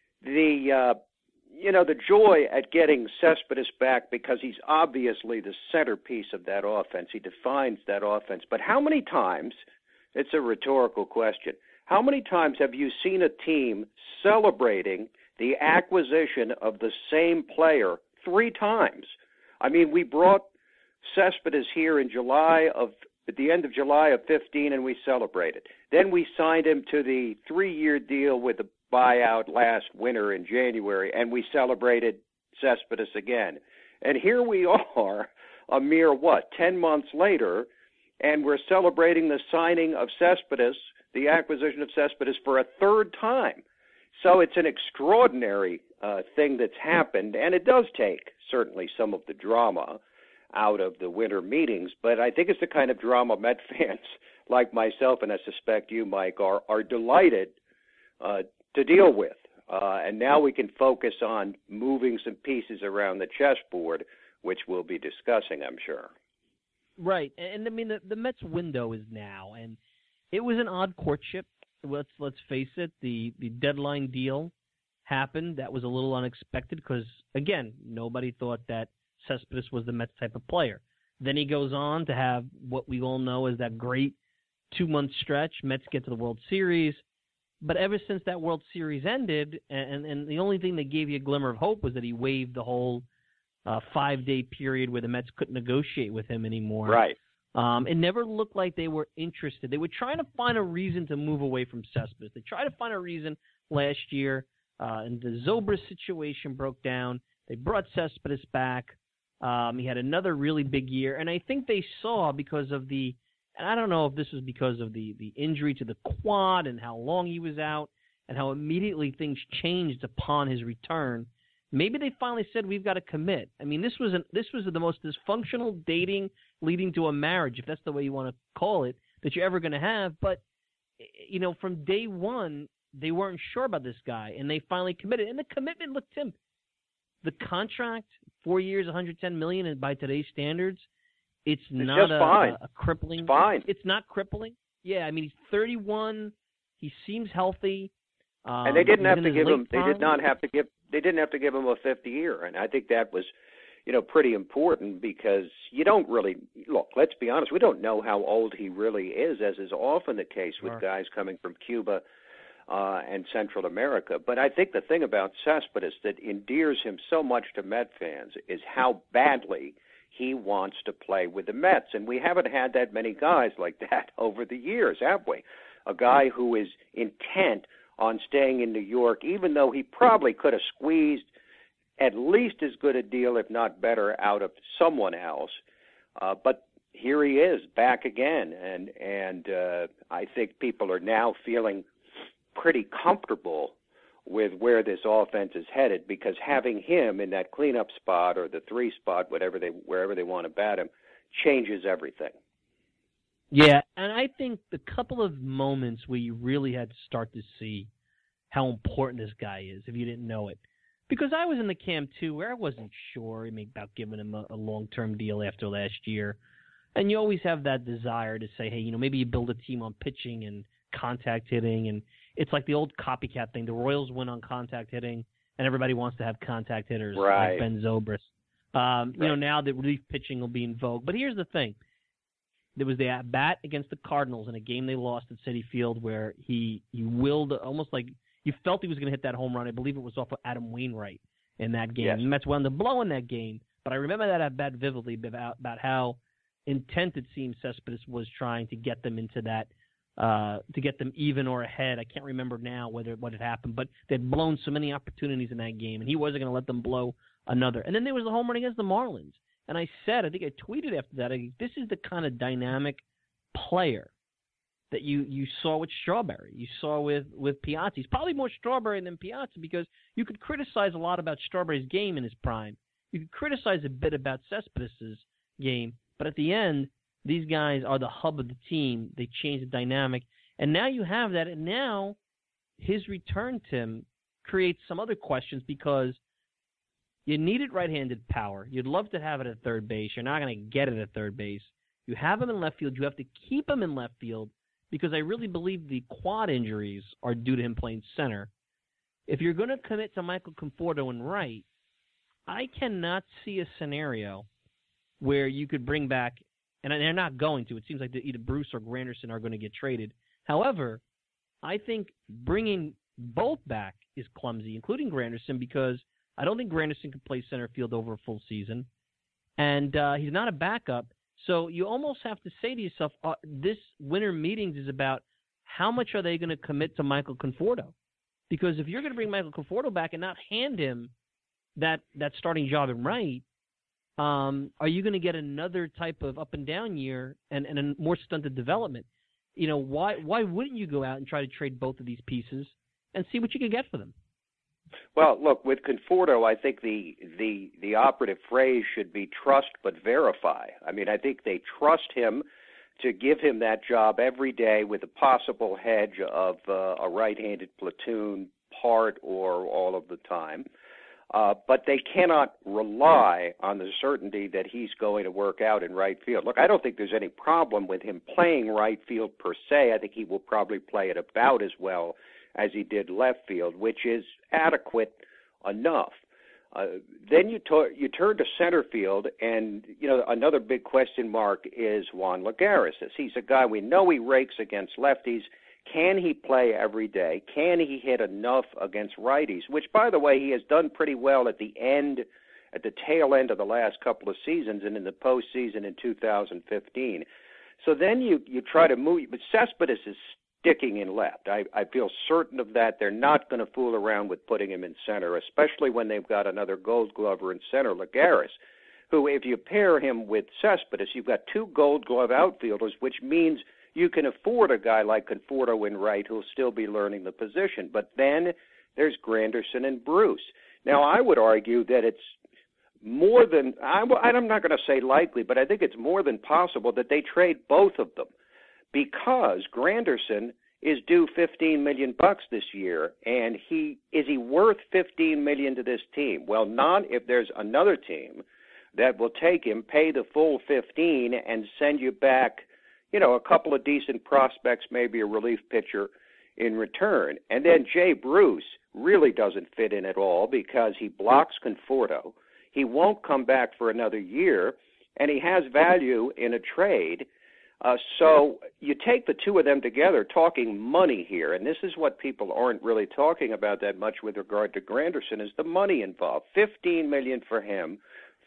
the... Uh, You know, the joy at getting Cespedes back because he's obviously the centerpiece of that offense. He defines that offense. But how many times, it's a rhetorical question, how many times have you seen a team celebrating the acquisition of the same player three times? I mean, we brought Cespedes here in July of, at the end of July of fifteen, and we celebrated. Then we signed him to the three-year deal with the buyout last winter in January, and we celebrated Cespedes again. And here we are, a mere, what, ten months later, and we're celebrating the signing of Cespedes, the acquisition of Cespedes, for a third time. So it's an extraordinary uh, thing that's happened, and it does take, certainly, some of the drama out of the winter meetings, but I think it's the kind of drama Met fans like myself, and I suspect you, Mike, are, are delighted uh, to deal with. Uh, and now we can focus on moving some pieces around the chessboard, which we'll be discussing, I'm sure. Right. And, I mean, the, the Mets window is now, and it was an odd courtship. Let's let's face it. The, the deadline deal happened. That was a little unexpected because, again, nobody thought that Cespedes was the Mets type of player. Then he goes on to have what we all know as that great two-month stretch. Mets get to the World Series. But ever since that World Series ended, and, and the only thing that gave you a glimmer of hope was that he waived the whole uh, five-day period where the Mets couldn't negotiate with him anymore. Right. Um, it never looked like they were interested. They were trying to find a reason to move away from Cespedes. They tried to find a reason last year, uh, and the Zobrist situation broke down. They brought Cespedes back. Um, he had another really big year, and I think they saw because of the And I don't know if this was because of the, the injury to the quad and how long he was out and how immediately things changed upon his return. Maybe they finally said, we've got to commit. I mean, this was an, this was the most dysfunctional dating leading to a marriage, if that's the way you want to call it, that you're ever going to have. But, you know, from day one, they weren't sure about this guy, and they finally committed. And the commitment, look, Tim, the contract, four years, one hundred ten million dollars, and by today's standards, It's, it's not a, a, a crippling. It's fine. It's not crippling. Yeah, I mean he's thirty-one. He seems healthy. Um, and they didn't have to give him. They prime. did not have to give. They didn't have to give him a fifth year, and I think that was, you know, pretty important because you don't really look. Let's be honest. We don't know how old he really is, as is often the case with sure. guys coming from Cuba uh, and Central America. But I think the thing about Cespedes that endears him so much to Met fans is how badly he wants to play with the Mets. And we haven't had that many guys like that over the years, have we? A guy who is intent on staying in New York, even though he probably could have squeezed at least as good a deal, if not better, out of someone else. Uh, but here he is back again, and and uh, I think people are now feeling pretty comfortable with where this offense is headed, because having him in that cleanup spot or the three spot, whatever they wherever they want to bat him, changes everything. Yeah, and I think the couple of moments where you really had to start to see how important this guy is, if you didn't know it. Because I was in the camp, too, where I wasn't sure about giving him a, a long-term deal after last year. And you always have that desire to say, hey, you know, maybe you build a team on pitching and contact hitting. And it's like the old copycat thing. The Royals win on contact hitting, and everybody wants to have contact hitters right. like Ben Zobrist. Um, you right. know, now that relief pitching will be in vogue. But here's the thing. There was the at-bat against the Cardinals in a game they lost at Citi Field where he, he willed almost like you felt he was going to hit that home run. I believe it was off of Adam Wainwright in that game. Yes. The Mets wound up blowing that game. But I remember that at-bat vividly about, about how intent it seems Cespedes was trying to get them into that, uh, to get them even or ahead. I can't remember now whether what had happened, but they'd blown so many opportunities in that game, and he wasn't going to let them blow another. And then there was the home run against the Marlins. And I said, I think I tweeted after that, I, this is the kind of dynamic player that you, you saw with Strawberry, you saw with, with Piazza. He's probably more Strawberry than Piazza because you could criticize a lot about Strawberry's game in his prime. You could criticize a bit about Cespedes' game, but at the end, these guys are the hub of the team. They change the dynamic. And now you have that, and now his return, Tim, creates some other questions because you needed right-handed power. You'd love to have it at third base. You're not going to get it at third base. You have him in left field. You have to keep him in left field because I really believe the quad injuries are due to him playing center. If you're going to commit to Michael Conforto in right, I cannot see a scenario where you could bring back, and they're not going to. It seems like either Bruce or Granderson are going to get traded. However, I think bringing both back is clumsy, including Granderson, because I don't think Granderson can play center field over a full season, and uh, he's not a backup. So you almost have to say to yourself, uh, this winter meetings is about how much are they going to commit to Michael Conforto? Because if you're going to bring Michael Conforto back and not hand him that, that starting job in right, um, are you going to get another type of up and down year and, and a more stunted development? You know, why why wouldn't you go out and try to trade both of these pieces and see what you can get for them? Well, look, with Conforto, I think the, the the operative phrase should be trust but verify. I mean, I think they trust him to give him that job every day with a possible hedge of uh, a right-handed platoon part or all of the time. Uh, but they cannot rely on the certainty that he's going to work out in right field. Look, I don't think there's any problem with him playing right field per se. I think he will probably play it about as well as he did left field, which is adequate enough. Uh, then you, to- you turn to center field, and you know another big question mark is Juan Lagares. He's a guy we know he rakes against lefties. Can he play every day? Can he hit enough against righties? Which, by the way, he has done pretty well at the end, at the tail end of the last couple of seasons, and in the postseason in two thousand fifteen. So then you you try to move, but Cespedes is sticking in left. I, I feel certain of that. They're not going to fool around with putting him in center, especially when they've got another Gold Glover in center, Lagares, who, if you pair him with Cespedes, you've got two Gold Glove outfielders, which means you can afford a guy like Conforto in right who'll still be learning the position. But then there's Granderson and Bruce. Now, I would argue that it's more than, I, I'm not going to say likely, but I think it's more than possible that they trade both of them, because Granderson is due fifteen million bucks this year, and he is he worth fifteen million to this team? Well, not if there's another team that will take him, pay the full fifteen, and send you back, you know, a couple of decent prospects, maybe a relief pitcher in return. And then Jay Bruce really doesn't fit in at all because he blocks Conforto. He won't come back for another year, and he has value in a trade. Uh, so you take the two of them together, talking money here, and this is what people aren't really talking about that much with regard to Granderson, is the money involved. fifteen million dollars for him,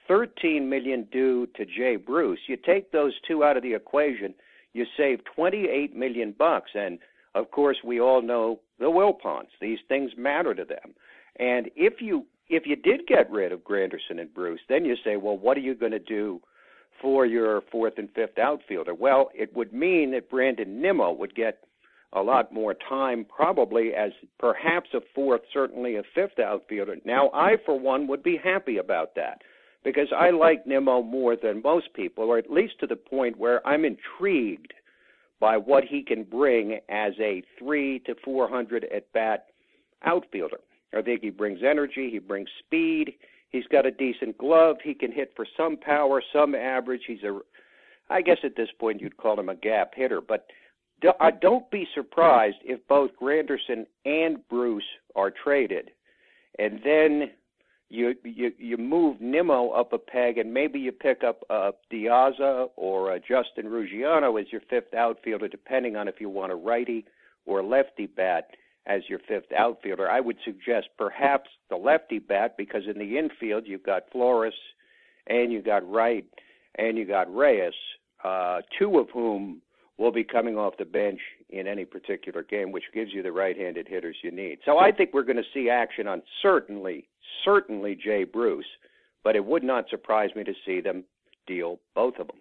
thirteen million dollars due to Jay Bruce. You take those two out of the equation, you save twenty-eight million bucks. And of course, we all know the Wilpons. These things matter to them. And if you if you did get rid of Granderson and Bruce, then you say, well, what are you going to do for your fourth and fifth outfielder? Well, it would mean that Brandon Nimmo would get a lot more time, probably as perhaps a fourth, certainly a fifth outfielder. Now, I, for one, would be happy about that because I like Nimmo more than most people, or at least to the point where I'm intrigued by what he can bring as a three to four hundred at-bat outfielder. I think he brings energy, he brings speed, he's got a decent glove, he can hit for some power, some average. He's a, I guess at this point you'd call him a gap hitter, but don't be surprised if both Granderson and Bruce are traded, and then you you you move Nimmo up a peg, and maybe you pick up uh, Diaza or uh, Justin Ruggiano as your fifth outfielder, depending on if you want a righty or lefty bat as your fifth outfielder. I would suggest perhaps the lefty bat, because in the infield you've got Flores, and you got Wright, and you got Reyes, uh, two of whom will be coming off the bench in any particular game, which gives you the right-handed hitters you need. So I think we're going to see action on certainly, certainly Jay Bruce, but it would not surprise me to see them deal both of them.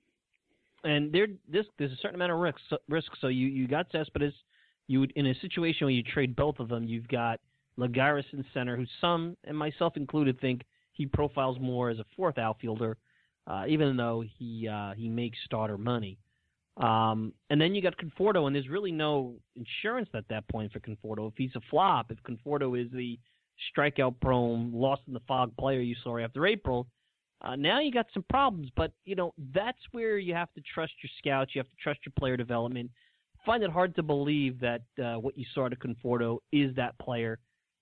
And there, this, there's a certain amount of risk. So, risk, so you, you got Cespedes. You would, in a situation where you trade both of them, you've got Lagares in center, who some, and myself included, think he profiles more as a fourth outfielder, uh, even though he uh, he makes starter money. Um, and then you got Conforto, and there's really no insurance at that point for Conforto. If he's a flop, if Conforto is the strikeout-prone, lost-in-the-fog player you saw after April, uh, now you got some problems. But, you know, that's where you have to trust your scouts. You have to trust your player development. I find it hard to believe that uh, what you saw to Conforto is that player.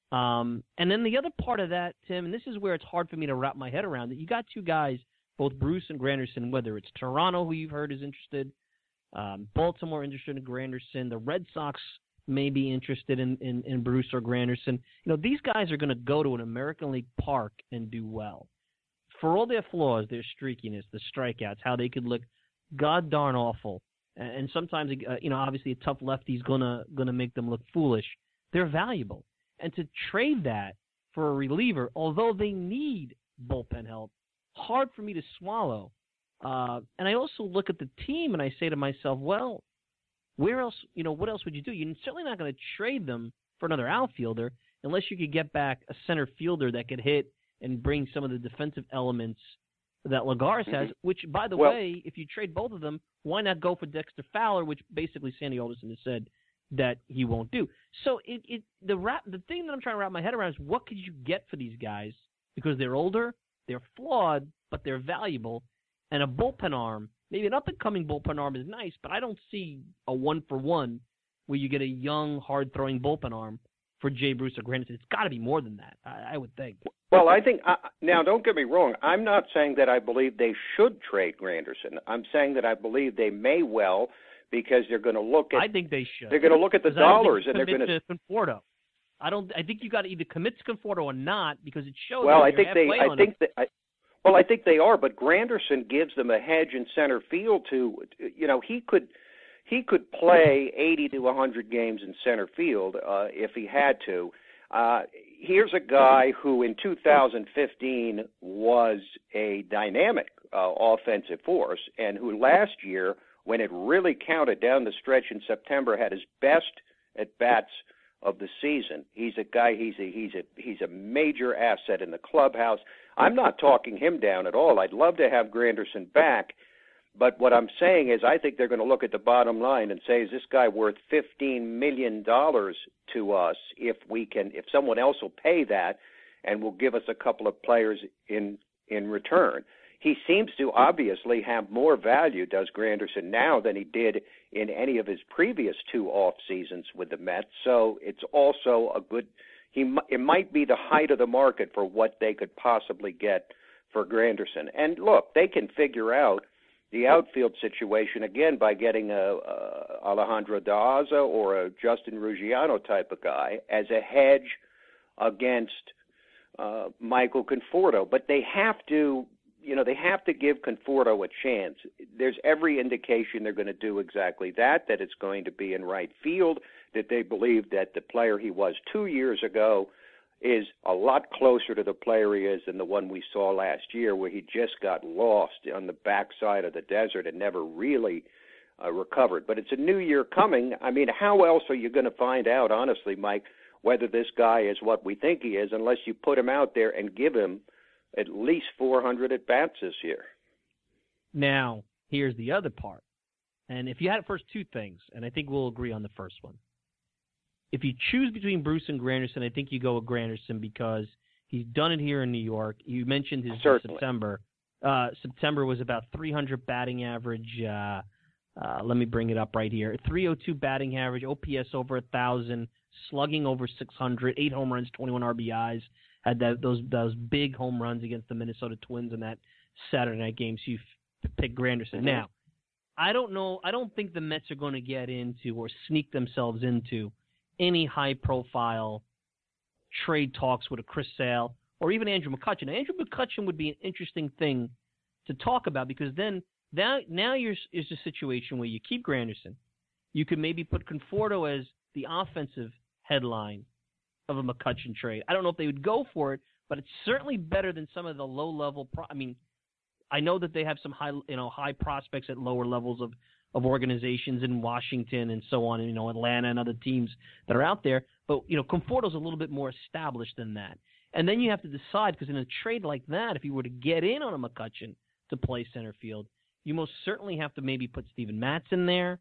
Um, and then the other part of that, Tim, and this is where it's hard for me to wrap my head around, that you got two guys, both Bruce and Granderson, whether it's Toronto, who you've heard is interested, Um, Baltimore interested in Granderson. The Red Sox may be interested in, in, in Bruce or Granderson. You know, these guys are going to go to an American League park and do well. For all their flaws, their streakiness, the strikeouts, how they could look god darn awful, and sometimes, uh, you know, obviously a tough lefty's gonna gonna make them look foolish. They're valuable, and to trade that for a reliever, although they need bullpen help, hard for me to swallow. Uh, and I also look at the team and I say to myself, well, where else, you know, what else would you do? You're certainly not going to trade them for another outfielder unless you could get back a center fielder that could hit and bring some of the defensive elements that Lagares has, mm-hmm. which, by the well, way, if you trade both of them, why not go for Dexter Fowler, which basically Sandy Alderson has said that he won't do. So it, it the wrap, the thing that I'm trying to wrap my head around is what could you get for these guys? Because they're older, they're flawed, but they're valuable. And a bullpen arm, maybe an up-and-coming bullpen arm is nice, but I don't see a one-for-one where you get a young, hard-throwing bullpen arm for Jay Bruce or Granderson. It's got to be more than that, I, I would think. Well, I think uh, – now, don't get me wrong. I'm not saying that I believe they should trade Granderson. I'm saying that I believe they may well because they're going to look at – I think they should. They're going to look at the dollars and they're going to – Conforto. I don't. I think you got to either commit to Conforto or not because it shows. Well, that I think they. I think that. I, Well, I think they are, but Granderson gives them a hedge in center field to, you know, he could he could play eighty to one hundred games in center field uh, if he had to. Uh, here's a guy who in two thousand fifteen was a dynamic uh, offensive force and who last year, when it really counted down the stretch in September, had his best at-bats of the season. He's a guy, he's a, he's a, he's a major asset in the clubhouse. I'm not talking him down at all. I'd love to have Granderson back, but what I'm saying is I think they're going to look at the bottom line and say, is this guy worth fifteen million dollars to us if we can, if someone else will pay that and will give us a couple of players in, in return? He seems to obviously have more value, does Granderson, now than he did in any of his previous two off seasons with the Mets. So it's also a good he it might be the height of the market for what they could possibly get for Granderson. And look, they can figure out the outfield situation again by getting a, a Alejandro Daza or a Justin Ruggiano type of guy as a hedge against uh, Michael Conforto. But they have to you know, they have to give Conforto a chance. There's every indication they're going to do exactly that, that it's going to be in right field, that they believe that the player he was two years ago is a lot closer to the player he is than the one we saw last year, where he just got lost on the backside of the desert and never really uh, recovered. But it's a new year coming. I mean, how else are you going to find out, honestly, Mike, whether this guy is what we think he is, unless you put him out there and give him at least four hundred at-bats this year? Now, here's the other part. And if you had first two things, and I think we'll agree on the first one. If you choose between Bruce and Granderson, I think you go with Granderson because he's done it here in New York. You mentioned his Certainly. September. Uh, September was about three hundred batting average. Uh, uh, let me bring it up right here. three oh two batting average, O P S over one thousand, slugging over six hundred, eight home runs, twenty-one R B Is. Had that, those those big home runs against the Minnesota Twins in that Saturday night game. So you f- pick Granderson. Mm-hmm. Now, I don't know. I don't think the Mets are going to get into or sneak themselves into any high-profile trade talks with a Chris Sale or even Andrew McCutchen. Now, Andrew McCutchen would be an interesting thing to talk about because then now, now you're is a situation where you keep Granderson. You could maybe put Conforto as the offensive headline of a McCutchen trade. I don't know if they would go for it, but it's certainly better than some of the low-level pro- – I mean, I know that they have some high, you know, high prospects at lower levels of, of organizations in Washington and so on, and, you know, Atlanta and other teams that are out there. But, you know, Conforto's a little bit more established than that. And then you have to decide, because in a trade like that, if you were to get in on a McCutchen to play center field, you most certainly have to maybe put Steven Matz in there.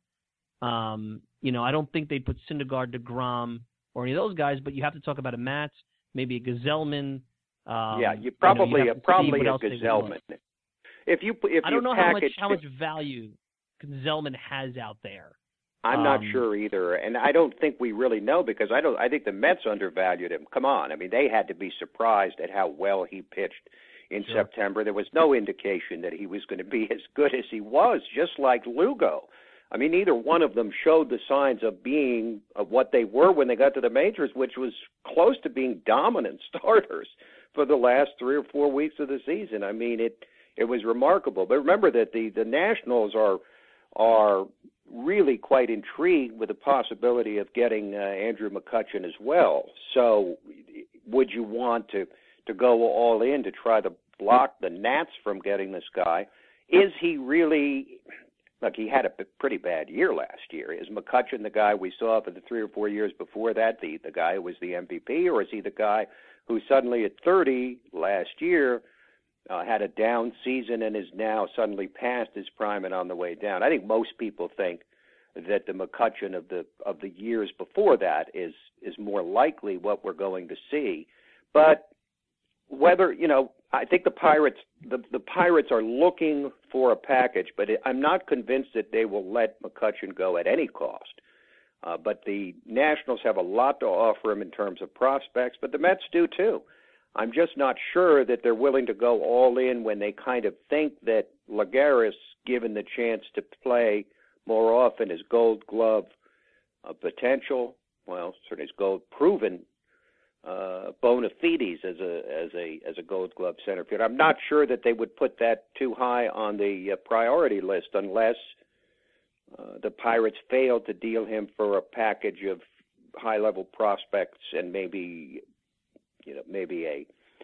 Um, you know, I don't think they'd put Syndergaard, DeGrom, or any of those guys, but you have to talk about a Matz, maybe a Gazelman. Um, yeah, you probably you know, you a, probably a Gazelman. If you if I don't you know how much package how much value Gazelman has out there. I'm um, not sure either, and I don't think we really know because I don't. I think the Mets undervalued him. Come on, I mean they had to be surprised at how well he pitched in sure. September. There was no indication that he was going to be as good as he was, just like Lugo. I mean, neither one of them showed the signs of being of what they were when they got to the majors, which was close to being dominant starters for the last three or four weeks of the season. I mean, it it was remarkable. But remember that the, the Nationals are are really quite intrigued with the possibility of getting uh, Andrew McCutchen as well. So would you want to, to go all in to try to block the Nats from getting this guy? Is he really – look, he had a pretty bad year last year. Is McCutchen the guy we saw for the three or four years before that, the, the guy who was the M V P, or is he the guy who suddenly at thirty last year uh, had a down season and is now suddenly past his prime and on the way down? I think most people think that the McCutchen of the of the years before that is is more likely what we're going to see. But whether, you know, I think the Pirates the, the Pirates are looking for a package, but it, I'm not convinced that they will let McCutchen go at any cost. Uh, but the Nationals have a lot to offer him in terms of prospects, but the Mets do too. I'm just not sure that they're willing to go all in when they kind of think that Lagares, given the chance to play more often, is Gold Glove uh, potential, well, certainly his Gold proven uh, bona fides as a as a as a Gold Glove center fielder. I'm not sure that they would put that too high on the uh, priority list unless uh, the Pirates failed to deal him for a package of high-level prospects and maybe, you know, maybe a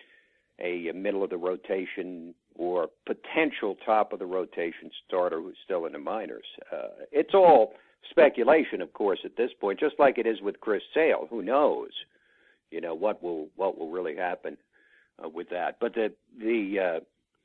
a middle of the rotation or potential top of the rotation starter who's still in the minors. Uh, it's all speculation, of course, at this point, just like it is with Chris Sale. Who knows, you know, what will what will really happen uh, with that? But the the uh,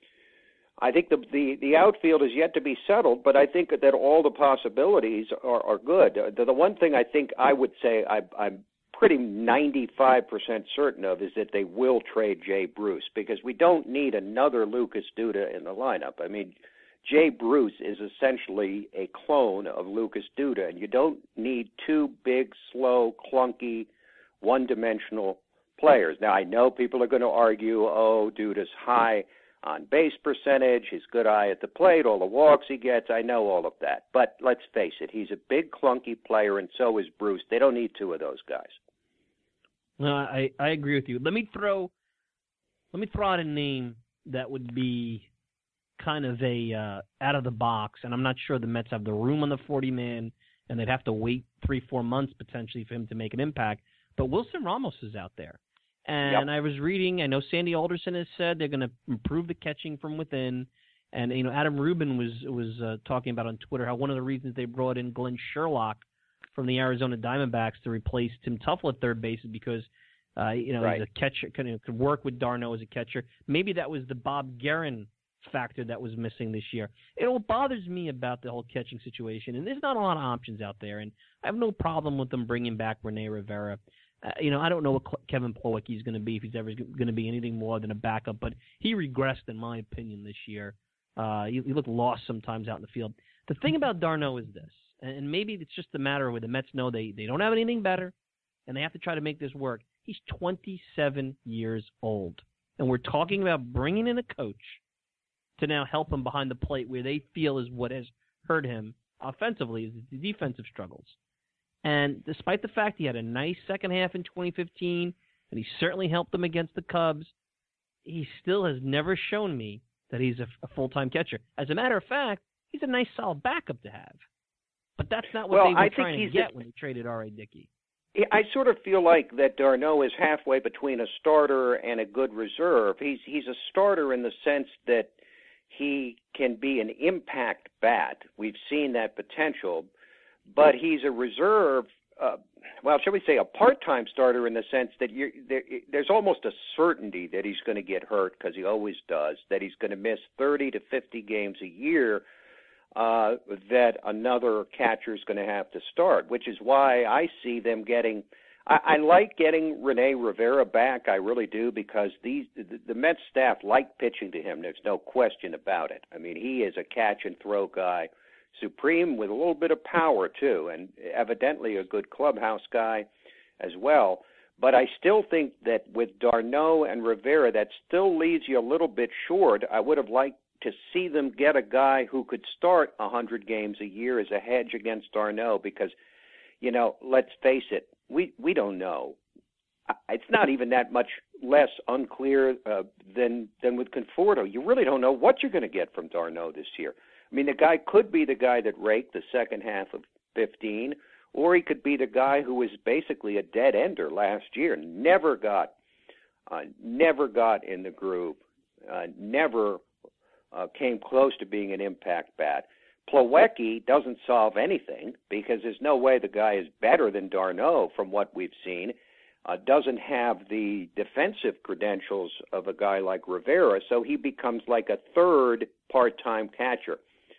I think the, the the outfield is yet to be settled, but I think that all the possibilities are, are good. Uh, the, the one thing I think I would say I, I'm pretty ninety-five percent certain of is that they will trade Jay Bruce, because we don't need another Lucas Duda in the lineup. I mean, Jay Bruce is essentially a clone of Lucas Duda, and you don't need two big, slow, clunky, one-dimensional players. Now, I know people are going to argue, oh, Duda's high on base percentage, his good eye at the plate, all the walks he gets. I know all of that. But let's face it, he's a big, clunky player, and so is Bruce. They don't need two of those guys. No, I, I agree with you. Let me throw let me throw out a name that would be kind of a uh, out of the box, and I'm not sure the Mets have the room on the forty man, and they'd have to wait three, four months potentially for him to make an impact. But Wilson Ramos is out there. And yep. I was reading, I know Sandy Alderson has said they're going to improve the catching from within. And, you know, Adam Rubin was was uh, talking about on Twitter how one of the reasons they brought in Glenn Sherlock from the Arizona Diamondbacks to replace Tim Tuffle at third base is because, uh, you know, right. he's a catcher, could, you know, could work with d'Arnaud as a catcher. Maybe that was the Bob Guerin factor that was missing this year. It what bothers me about the whole catching situation, and there's not a lot of options out there, and I have no problem with them bringing back Rene Rivera. Uh, you know, I don't know what Kevin Plawecki is going to be, if he's ever going to be anything more than a backup, but he regressed, in my opinion, this year. Uh, he, he looked lost sometimes out in the field. The thing about d'Arnaud is this, and maybe it's just a matter where the Mets know they, they don't have anything better, and they have to try to make this work. He's twenty-seven years old, and we're talking about bringing in a coach to now help him behind the plate where they feel is what has hurt him offensively is the defensive struggles. And despite the fact he had a nice second half in twenty fifteen, and he certainly helped them against the Cubs, he still has never shown me that he's a, a full-time catcher. As a matter of fact, he's a nice, solid backup to have. But that's not what well, they were I trying think to get a, when they traded R A. Dickey. I sort of feel like that d'Arnaud is halfway between a starter and a good reserve. He's he's a starter in the sense that he can be an impact bat. We've seen that potential. But he's a reserve, uh, well, shall we say a part-time starter in the sense that you're, there, there's almost a certainty that he's going to get hurt, because he always does, that he's going to miss thirty to fifty games a year, uh, that another catcher is going to have to start, which is why I see them getting I, I like getting Rene Rivera back. I really do, because these the, the Mets staff like pitching to him. There's no question about it. I mean, he is a catch-and-throw guy. Supreme with a little bit of power, too, and evidently a good clubhouse guy as well. But I still think that with d'Arnaud and Rivera, that still leaves you a little bit short. I would have liked to see them get a guy who could start one hundred games a year as a hedge against d'Arnaud, because, you know, let's face it, we, we don't know. It's not even that much less unclear uh, than, than with Conforto. You really don't know what you're going to get from d'Arnaud this year. I mean, the guy could be the guy that raked the second half of fifteen, or he could be the guy who was basically a dead ender last year, never got, uh, never got in the groove, uh, never uh, came close to being an impact bat. Plawecki doesn't solve anything, because there's no way the guy is better than d'Arnaud from what we've seen. Uh, doesn't have the defensive credentials of a guy like Rivera, so he becomes like a third part-time catcher.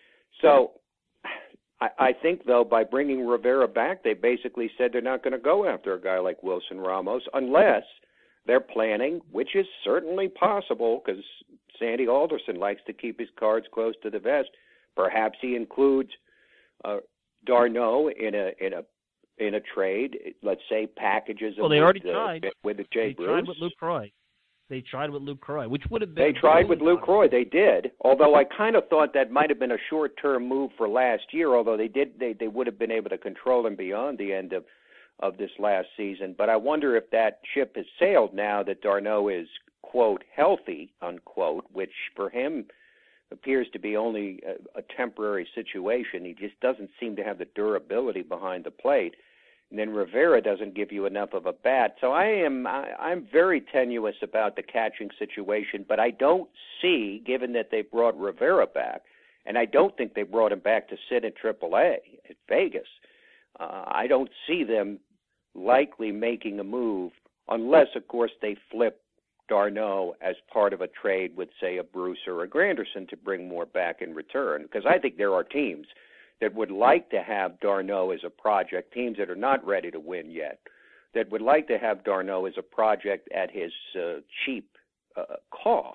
So I, I think, though, by bringing Rivera back, they basically said they're not going to go after a guy like Wilson Ramos unless they're planning, which is certainly possible, because Sandy Alderson likes to keep his cards close to the vest. Perhaps he includes uh, d'Arnaud in a in a in a trade. Let's say packages. Well, they with, already uh, tried with the Jay They Bruce. tried with Luke Croy. They tried with Luke Croy, which would have been. They tried with Luke Croy. They did. Although I kind of thought that might have been a short-term move for last year. Although they did, they they would have been able to control him beyond the end of of this last season. But I wonder if that ship has sailed now that d'Arnaud is, quote, healthy, unquote, which for him appears to be only a, a temporary situation. He just doesn't seem to have the durability behind the plate. And then Rivera doesn't give you enough of a bat. So I am I, I'm very tenuous about the catching situation, but I don't see, given that they brought Rivera back, and I don't think they brought him back to sit in triple A at Vegas, uh, I don't see them likely making a move unless, of course, they flip d'Arnaud as part of a trade with, say, a Bruce or a Granderson to bring more back in return. Because I think there are teams that would like to have d'Arnaud as a project, teams that are not ready to win yet, that would like to have d'Arnaud as a project at his uh, cheap uh, cost.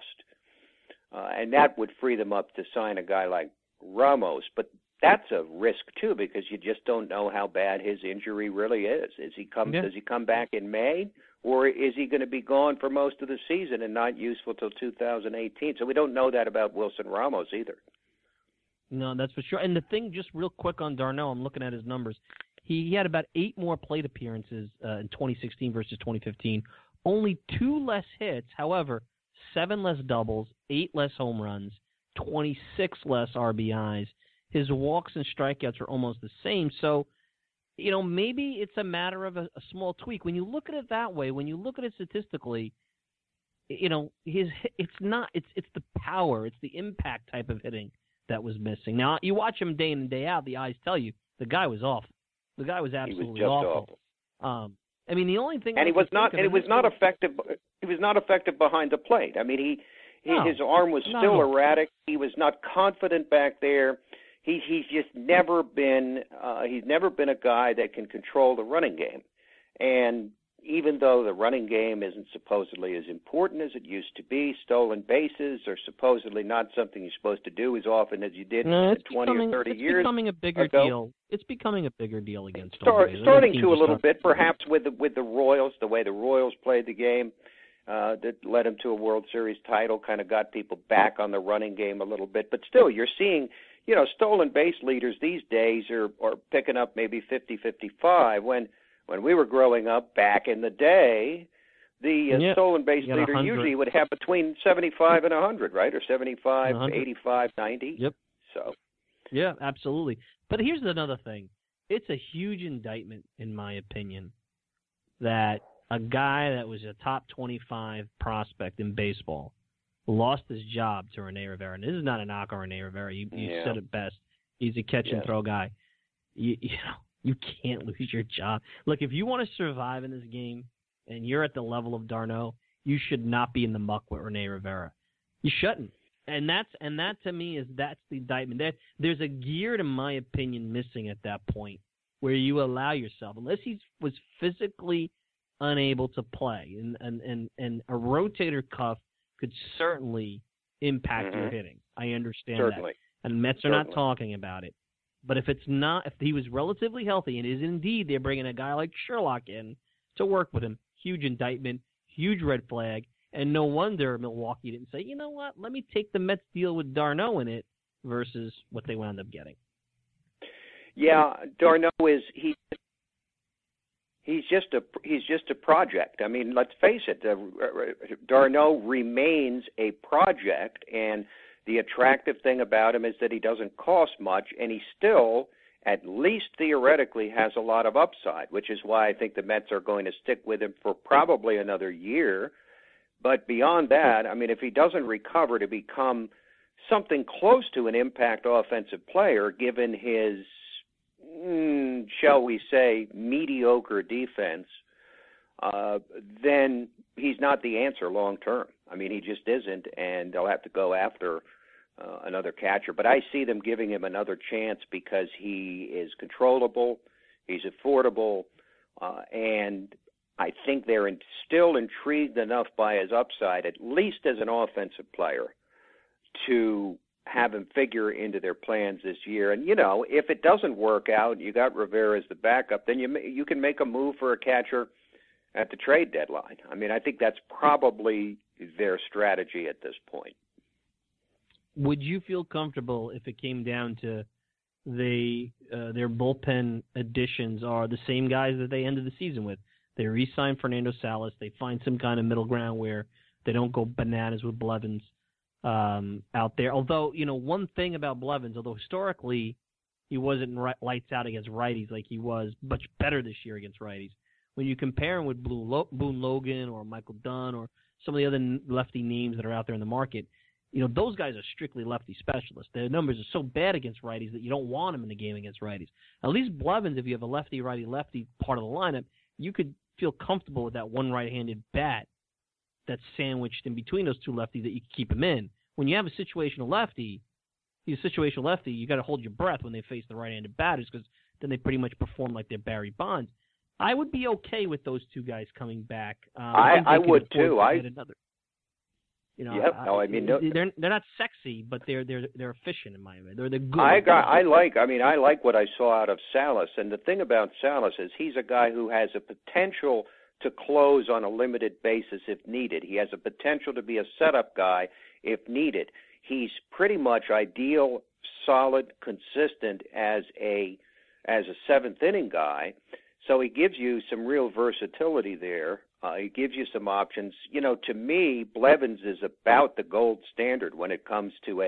Uh, and that would free them up to sign a guy like Ramos. But that's a risk, too, because you just don't know how bad his injury really is. Is he come? Yeah. Does he come back in May? Or is he going to be gone for most of the season and not useful till two thousand eighteen? So we don't know that about Wilson Ramos either. No, that's for sure. And the thing, just real quick on d'Arnaud, I'm looking at his numbers. He, he had about eight more plate appearances uh, in twenty sixteen versus twenty fifteen. Only two less hits, however, seven less doubles, eight less home runs, twenty-six less R B Is. His walks and strikeouts are almost the same. So, you know, maybe it's a matter of a, a small tweak. When you look at it that way, when you look at it statistically, you know, his it's not it's it's the power, it's the impact type of hitting that was missing. Now, you watch him day in and day out, the eyes tell you the guy was awful. The guy was absolutely he was just awful. awful. Um, I mean, the only thing and I he was not and he was not effective. He was not effective behind the plate. I mean, he, he no, his arm was no. still erratic. He was not confident back there. He he's just never been uh, he's never been a guy that can control the running game. And even though the running game isn't supposedly as important as it used to be, stolen bases are supposedly not something you're supposed to do as often as you did no, twenty becoming, or thirty it's years becoming a bigger ago. deal. It's becoming a bigger deal against Start, stolen bases. starting to a little start. bit, perhaps with the, with the Royals, the way the Royals played the game. Uh, that led him to a World Series title, kind of got people back on the running game a little bit. But still, you're seeing, you know, stolen base leaders these days are, are picking up maybe fifty, fifty-five. When when we were growing up back in the day, the uh, yep. stolen base leader one hundred. usually would have between seventy-five and one hundred, right? Or seventy-five, eighty-five, ninety. Yep. So. Yeah, absolutely. But here's another thing. It's a huge indictment, in my opinion, that a guy that was a top twenty-five prospect in baseball lost his job to Rene Rivera. And this is not a knock on Rene Rivera. You, you yeah. said it best. He's a catch and yeah. throw guy. You, you know, you can't lose your job. Look, if you want to survive in this game and you're at the level of d'Arnaud, you should not be in the muck with Rene Rivera. You shouldn't. And that's and that to me is that's the indictment. There, there's a gear, in my opinion, missing at that point where you allow yourself, unless he was physically unable to play, and and, and, and a rotator cuff could certainly impact mm-hmm. your hitting. I understand certainly. that. And Mets are certainly. not talking about it. But if it's not, if he was relatively healthy, and it is indeed they're bringing a guy like Sherlock in to work with him, huge indictment, huge red flag, and no wonder Milwaukee didn't say, you know what, let me take the Mets deal with d'Arnaud in it versus what they wound up getting. Yeah, d'Arnaud is he. He's just a he's just a project. I mean, let's face it. Uh, d'Arnaud remains a project, and the attractive thing about him is that he doesn't cost much, and he still, at least theoretically, has a lot of upside, which is why I think the Mets are going to stick with him for probably another year. But beyond that, I mean, if he doesn't recover to become something close to an impact offensive player, given his Mm, shall we say, mediocre defense, uh, then he's not the answer long term. I mean, he just isn't, and they'll have to go after uh, another catcher. But I see them giving him another chance because he is controllable, he's affordable, uh, and I think they're in, still intrigued enough by his upside, at least as an offensive player, to have him figure into their plans this year. And, you know, if it doesn't work out, you got Rivera as the backup, then you you can make a move for a catcher at the trade deadline. I mean, I think that's probably their strategy at this point. Would you feel comfortable if it came down to they uh, their bullpen additions are the same guys that they ended the season with? They re-sign Fernando Salas. They find some kind of middle ground where they don't go bananas with Blevins Um, out there. Although, you know, one thing about Blevins, although historically he wasn't right, lights out against righties like he was much better this year against righties. When you compare him with Boone Logan or Michael Dunn or some of the other lefty names that are out there in the market, you know, those guys are strictly lefty specialists. Their numbers are so bad against righties that you don't want them in the game against righties. At least Blevins, if you have a lefty, righty, lefty part of the lineup, you could feel comfortable with that one right-handed bat that's sandwiched in between those two lefties that you can keep him in. When you have a situational lefty, he's a situational lefty, you got to hold your breath when they face the right-handed batters because then they pretty much perform like they're Barry Bonds. I would be okay with those two guys coming back. Um, I, I, I would too. To I another. You know, yep. I, no, I mean no, they're they're not sexy, but they're they're they're efficient in my opinion. They're they're good. I got I like. I mean, I like what I saw out of Salas, and the thing about Salas is he's a guy who has a potential to close on a limited basis if needed. He has a potential to be a setup guy if needed. He's pretty much ideal, solid, consistent as a as a seventh inning guy. So he gives you some real versatility there. Uh, he gives you some options. You know, to me, Blevins is about the gold standard when it comes to a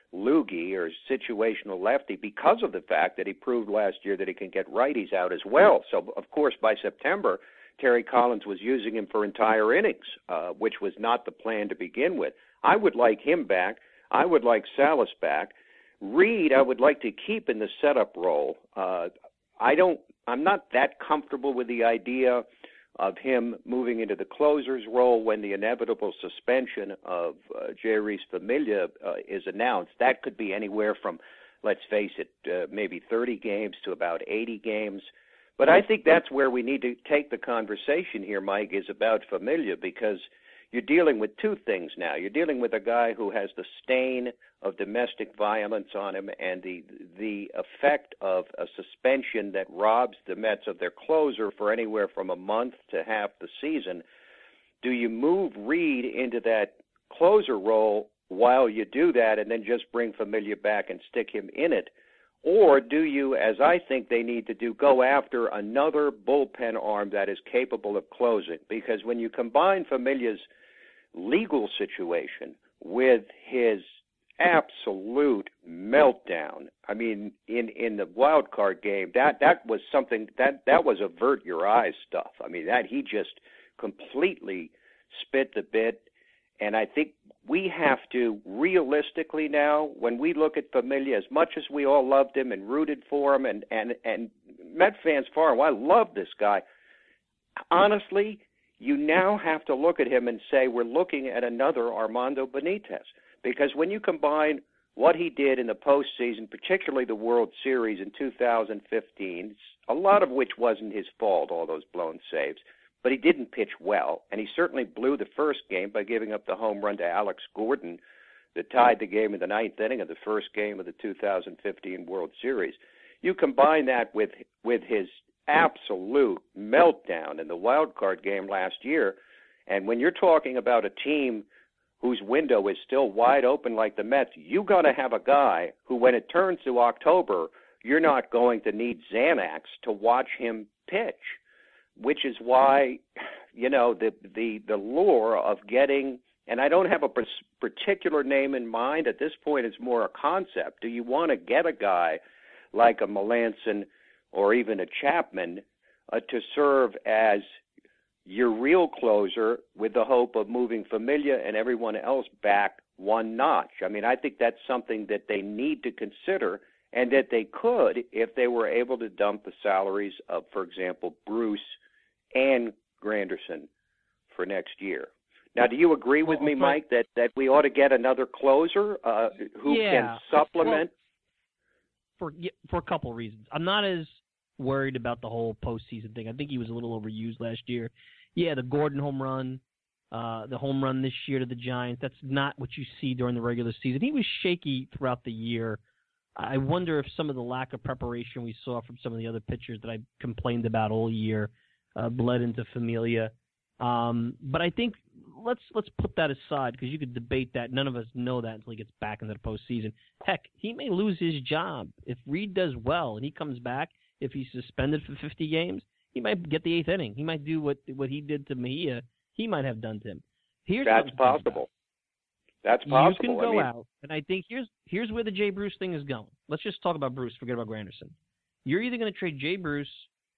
loogie or situational lefty because of the fact that he proved last year that he can get righties out as well. So, of course, by September, Terry Collins was using him for entire innings, uh, which was not the plan to begin with. I would like him back. I would like Salas back. Reed, I would like to keep in the setup role. Uh, I don't. I'm not that comfortable with the idea of him moving into the closer's role when the inevitable suspension of uh, Jeurys Familia uh, is announced. That could be anywhere from, let's face it, uh, maybe thirty games to about eighty games. But I think that's where we need to take the conversation here, Mike, is about Familia, because you're dealing with two things now. You're dealing with a guy who has the stain of domestic violence on him and the the effect of a suspension that robs the Mets of their closer for anywhere from a month to half the season. Do you move Reed into that closer role while you do that and then just bring Familia back and stick him in it? Or do you, as I think they need to do, go after another bullpen arm that is capable of closing? Because when you combine Familia's legal situation with his absolute meltdown, I mean, in, in the wild card game, that, that was something, that, that was avert your eyes stuff. I mean, that he just completely spit the bit. And I think we have to realistically now, when we look at Familia, as much as we all loved him and rooted for him, and, and, and Met fans far and wide love this guy, honestly, you now have to look at him and say we're looking at another Armando Benitez. Because when you combine what he did in the postseason, particularly the World Series in two thousand fifteen, a lot of which wasn't his fault, all those blown saves, but he didn't pitch well, and he certainly blew the first game by giving up the home run to Alex Gordon that tied the game in the ninth inning of the first game of the two thousand fifteen World Series. You combine that with with his absolute meltdown in the wild card game last year, and when you're talking about a team whose window is still wide open like the Mets, you got to have a guy who, when it turns to October, you're not going to need Xanax to watch him pitch. Which is why, you know, the the the lure of getting, and I don't have a particular name in mind at this point, it's more a concept. Do you want to get a guy like a Melanson or even a Chapman uh, to serve as your real closer with the hope of moving Familia and everyone else back one notch? I mean, I think that's something that they need to consider, and that they could if they were able to dump the salaries of, for example, Bruce and Granderson for next year. Now, do you agree with me, Mike, that, that we ought to get another closer uh, who yeah. can supplement? Well, for for a couple of reasons. I'm not as worried about the whole postseason thing. I think he was a little overused last year. Yeah, the Gordon home run, uh, the home run this year to the Giants, that's not what you see during the regular season. He was shaky throughout the year. I wonder if some of the lack of preparation we saw from some of the other pitchers that I complained about all year Uh, bled into Familia. Um, but I think let's let's put that aside, because you could debate that. None of us know that until he gets back into the postseason. Heck, he may lose his job. If Reed does well and he comes back, if he's suspended for fifty games, he might get the eighth inning. He might do what what he did to Mejia. He might have done to him. Here's That's possible. That's possible. You can go I mean, out, and I think here's here's where the Jay Bruce thing is going. Let's just talk about Bruce. Forget about Granderson. You're either going to trade Jay Bruce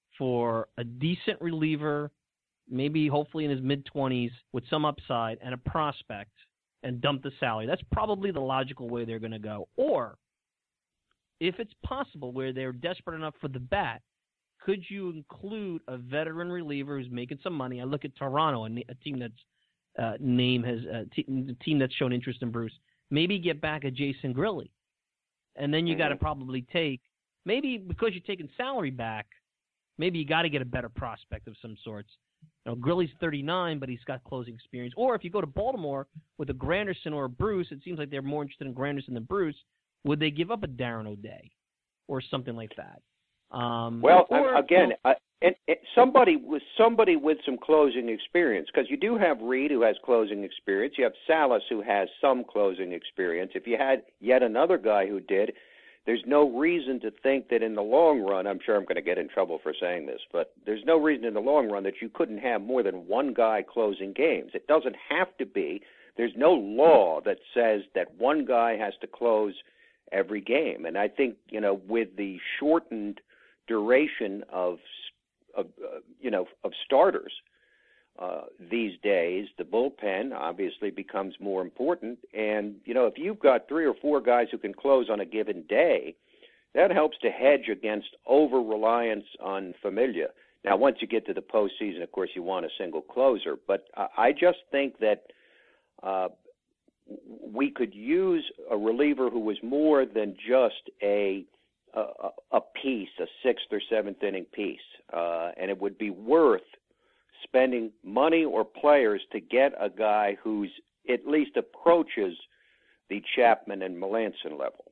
for a decent reliever, maybe hopefully in his mid-twenties with some upside and a prospect, and dump the salary. That's probably the logical way they're going to go. Or, if it's possible where they're desperate enough for the bat, could you include a veteran reliever who's making some money? I look at Toronto, a, a team that's uh, name has uh, t- a team that's shown interest in Bruce. Maybe get back a Jason Grilli, and then you mm-hmm. got to probably take, maybe because you're taking salary back, maybe you got to get a better prospect of some sorts. You know, Grilli's thirty-nine, but he's got closing experience. Or if you go to Baltimore with a Granderson or a Bruce, it seems like they're more interested in Granderson than Bruce. Would they give up a Darren O'Day or something like that? Um, well, or, again, you know, uh, and, and somebody with somebody with some closing experience, because you do have Reed who has closing experience. You have Salas who has some closing experience. If you had yet another guy who did, there's no reason to think that in the long run, I'm sure I'm going to get in trouble for saying this, but there's no reason in the long run that you couldn't have more than one guy closing games. It doesn't have to be there's no law that says that one guy has to close every game. And I think, you know, with the shortened duration of, of uh, you know, of starters uh, these days, the bullpen obviously becomes more important. And, you know, if you've got three or four guys who can close on a given day, that helps to hedge against over-reliance on Familia. Now, once you get to the postseason, of course, you want a single closer. But I just think that uh, we could use a reliever who was more than just a a, a piece, a sixth or seventh inning piece, uh, and it would be worth spending money or players to get a guy who's at least approaches the Chapman and Melancon level.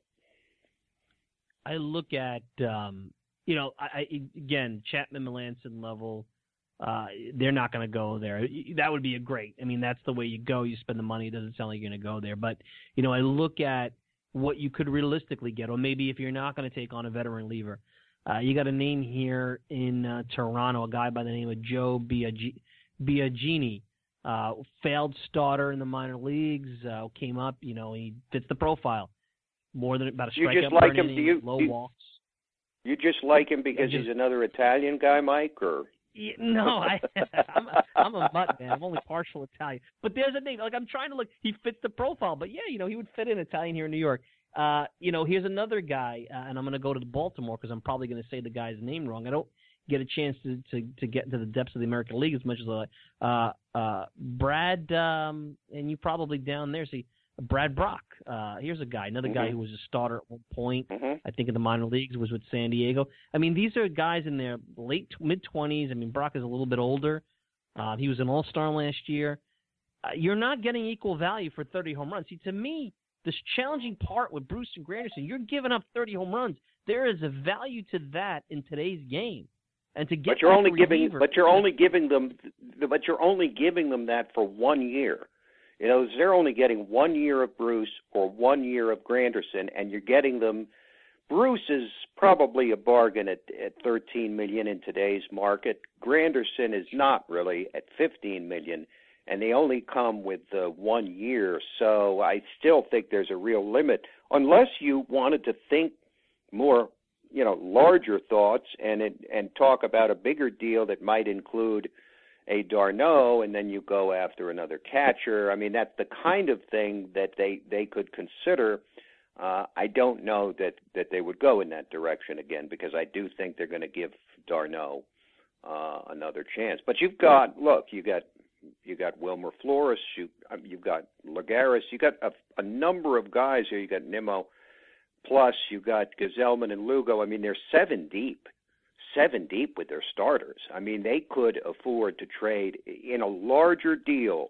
I look at, um, you know, I, I again, Chapman, Melancon level, uh, they're not going to go there. That would be a great. I mean, that's the way you go. You spend the money. It doesn't sound like you're going to go there. But, you know, I look at what you could realistically get, or maybe if you're not going to take on a veteran reliever. Uh, you got a name here in uh, Toronto, a guy by the name of Joe Biagi- Biagini, uh, failed starter in the minor leagues, uh, came up, you know, he fits the profile. More than about a strikeout. You just like him? Inning, Do you, low do you, walks. You just like him because just, he's another Italian guy, Mike, or? Yeah, no, I, I'm, a, I'm a mutt, man. I'm only partial Italian. But there's a name. Like, I'm trying to look. He fits the profile. But, yeah, you know, he would fit in Italian here in New York. Uh, you know, here's another guy, uh, and I'm going to go to Baltimore because I'm probably going to say the guy's name wrong. I don't get a chance to, to, to get into the depths of the American League as much as I uh, uh, Brad, um, and you probably down there see Brad Brock. Uh, here's a guy, another mm-hmm. guy who was a starter at one point, mm-hmm. I think in the minor leagues, was with San Diego. I mean, these are guys in their late, mid-twenties. I mean, Brock is a little bit older. Uh, he was an all-star last year. Uh, you're not getting equal value for thirty home runs. See, to me, this challenging part with Bruce and Granderson, you're giving up thirty home runs. There is a value to that in today's game. And to get but you're only reliever, giving, but you're only giving them, but you're only giving them that for one year. You know, they're only getting one year of Bruce or one year of Granderson, and you're getting them. Bruce is probably a bargain at, at thirteen million dollars in today's market. Granderson is not really at fifteen million dollars, and they only come with uh, one year. So I still think there's a real limit, unless you wanted to think more, you know, larger thoughts and and talk about a bigger deal that might include a d'Arnaud, and then you go after another catcher. I mean, that's the kind of thing that they, they could consider. Uh, I don't know that, that they would go in that direction again, because I do think they're going to give d'Arnaud uh, another chance. But you've got, look, you got you got Wilmer Flores, you um, you've got Lagares, you got a, a number of guys here. You got Nimmo, plus you got Gazelman and Lugo. I mean, they're seven deep. seven deep with their starters. I mean, they could afford to trade in a larger deal.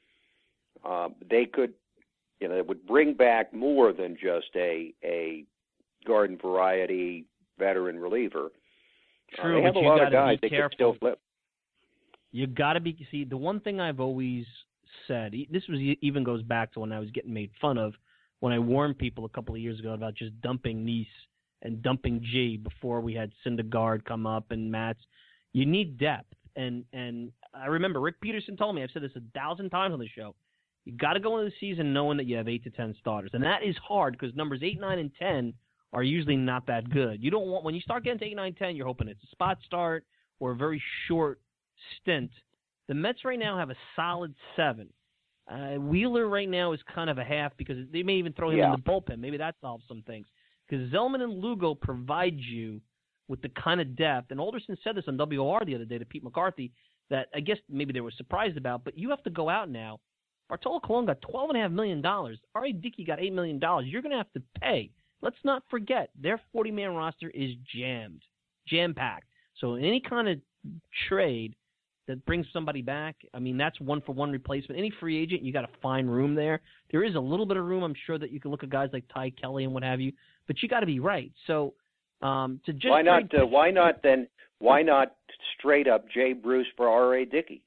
Uh, they could, you know, it would bring back more than just a a garden variety veteran reliever. True, uh, they have but a you lot gotta of guys be they careful. could still flip. You got to be, see, the one thing I've always said, this was even goes back to when I was getting made fun of, when I warned people a couple of years ago about just dumping Nice and dumping G before we had Syndergaard come up and Matz. You need depth. And and I remember Rick Peterson told me, I've said this a thousand times on the show, you got to go into the season knowing that you have eight to ten starters. And that is hard because numbers eight, nine, and ten are usually not that good. You don't want, when you start getting to eight, nine, ten, you're hoping it's a spot start or a very short stint. The Mets right now have a solid seven. Uh, Wheeler right now is kind of a half because they may even throw him yeah. in the bullpen. Maybe that solves some things. Because Zellman and Lugo provide you with the kind of depth. And Alderson said this on W O R the other day to Pete McCarthy that I guess maybe they were surprised about, but you have to go out now. Bartolo Colon got twelve point five million dollars. R A. Dickey got eight million dollars. You're going to have to pay. Let's not forget, their forty-man roster is jammed, jam-packed. So any kind of trade that brings somebody back, I mean, that's one-for-one replacement. Any free agent, you got to find room there. There is a little bit of room, I'm sure, that you can look at guys like Ty Kelly and what have you, but you got to be right. So um, to just why not? trade, Uh, why not then? Why not straight up Jay Bruce for R A. Dickey?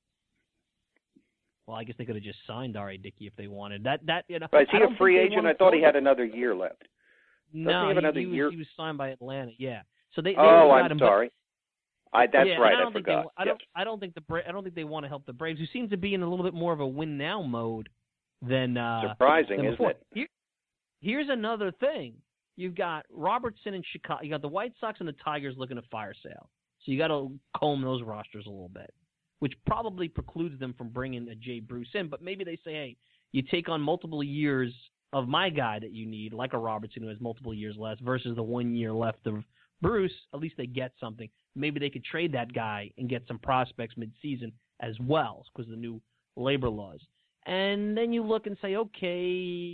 Well, I guess they could have just signed R A. Dickey if they wanted. That that you know. But is he I don't a free think they agent? I wanna thought he throw had him. another year left. No, he have he, another he was, year? he was signed by Atlanta. Yeah. So they. they Oh, got I'm him, sorry. But, I, that's yeah, right. I, don't I think forgot. They, I yes. don't. I don't think the Bra- I don't think they want to help the Braves, who seem to be in a little bit more of a win now mode than uh, surprising, than isn't it? Here, here's another thing. You've got Robertson in Chicago. You got the White Sox and the Tigers looking to fire sale. So you got to comb those rosters a little bit, which probably precludes them from bringing a Jay Bruce in. But maybe they say, hey, you take on multiple years of my guy that you need, like a Robertson who has multiple years left, versus the one year left of Bruce. At least they get something. Maybe they could trade that guy and get some prospects midseason as well because of the new labor laws. And then you look and say, okay,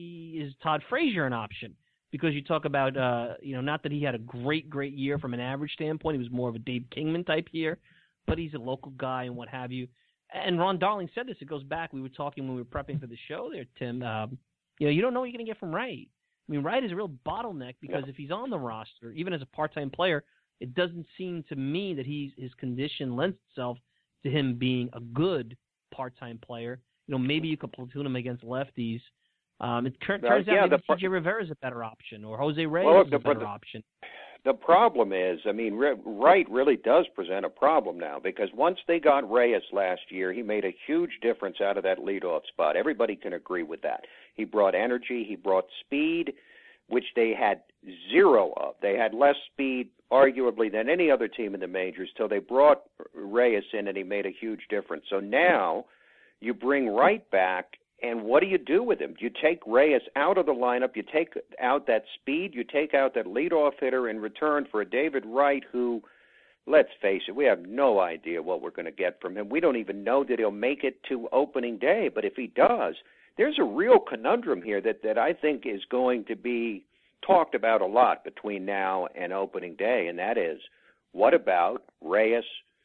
is Todd Frazier an option? Because you talk about, uh, you know, not that he had a great, great year from an average standpoint. He was more of a Dave Kingman type year, but he's a local guy and what have you. And Ron Darling said this. It goes back. We were talking when we were prepping for the show there, Tim. Um, you know, you don't know what you're going to get from Wright. I mean, Wright is a real bottleneck because yeah. if he's on the roster, even as a part-time player, it doesn't seem to me that he's, his condition lends itself to him being a good part-time player. You know, maybe you could platoon him against lefties. Um, it turns uh, out yeah, maybe the, T J Rivera is a better option, or Jose Reyes well, look, is the, a better the, option. The problem is, I mean, Wright really does present a problem now because once they got Reyes last year, he made a huge difference out of that leadoff spot. Everybody can agree with that. He brought energy, he brought speed, which they had zero of. They had less speed, arguably, than any other team in the majors till they brought Reyes in, and he made a huge difference. So now you bring Wright back, and what do you do with him? You take Reyes out of the lineup, you take out that speed, you take out that leadoff hitter in return for a David Wright who, let's face it, we have no idea what we're going to get from him. We don't even know that he'll make it to opening day, but if he does, there's a real conundrum here that, that I think is going to be talked about a lot between now and opening day, and that is, what about Reyes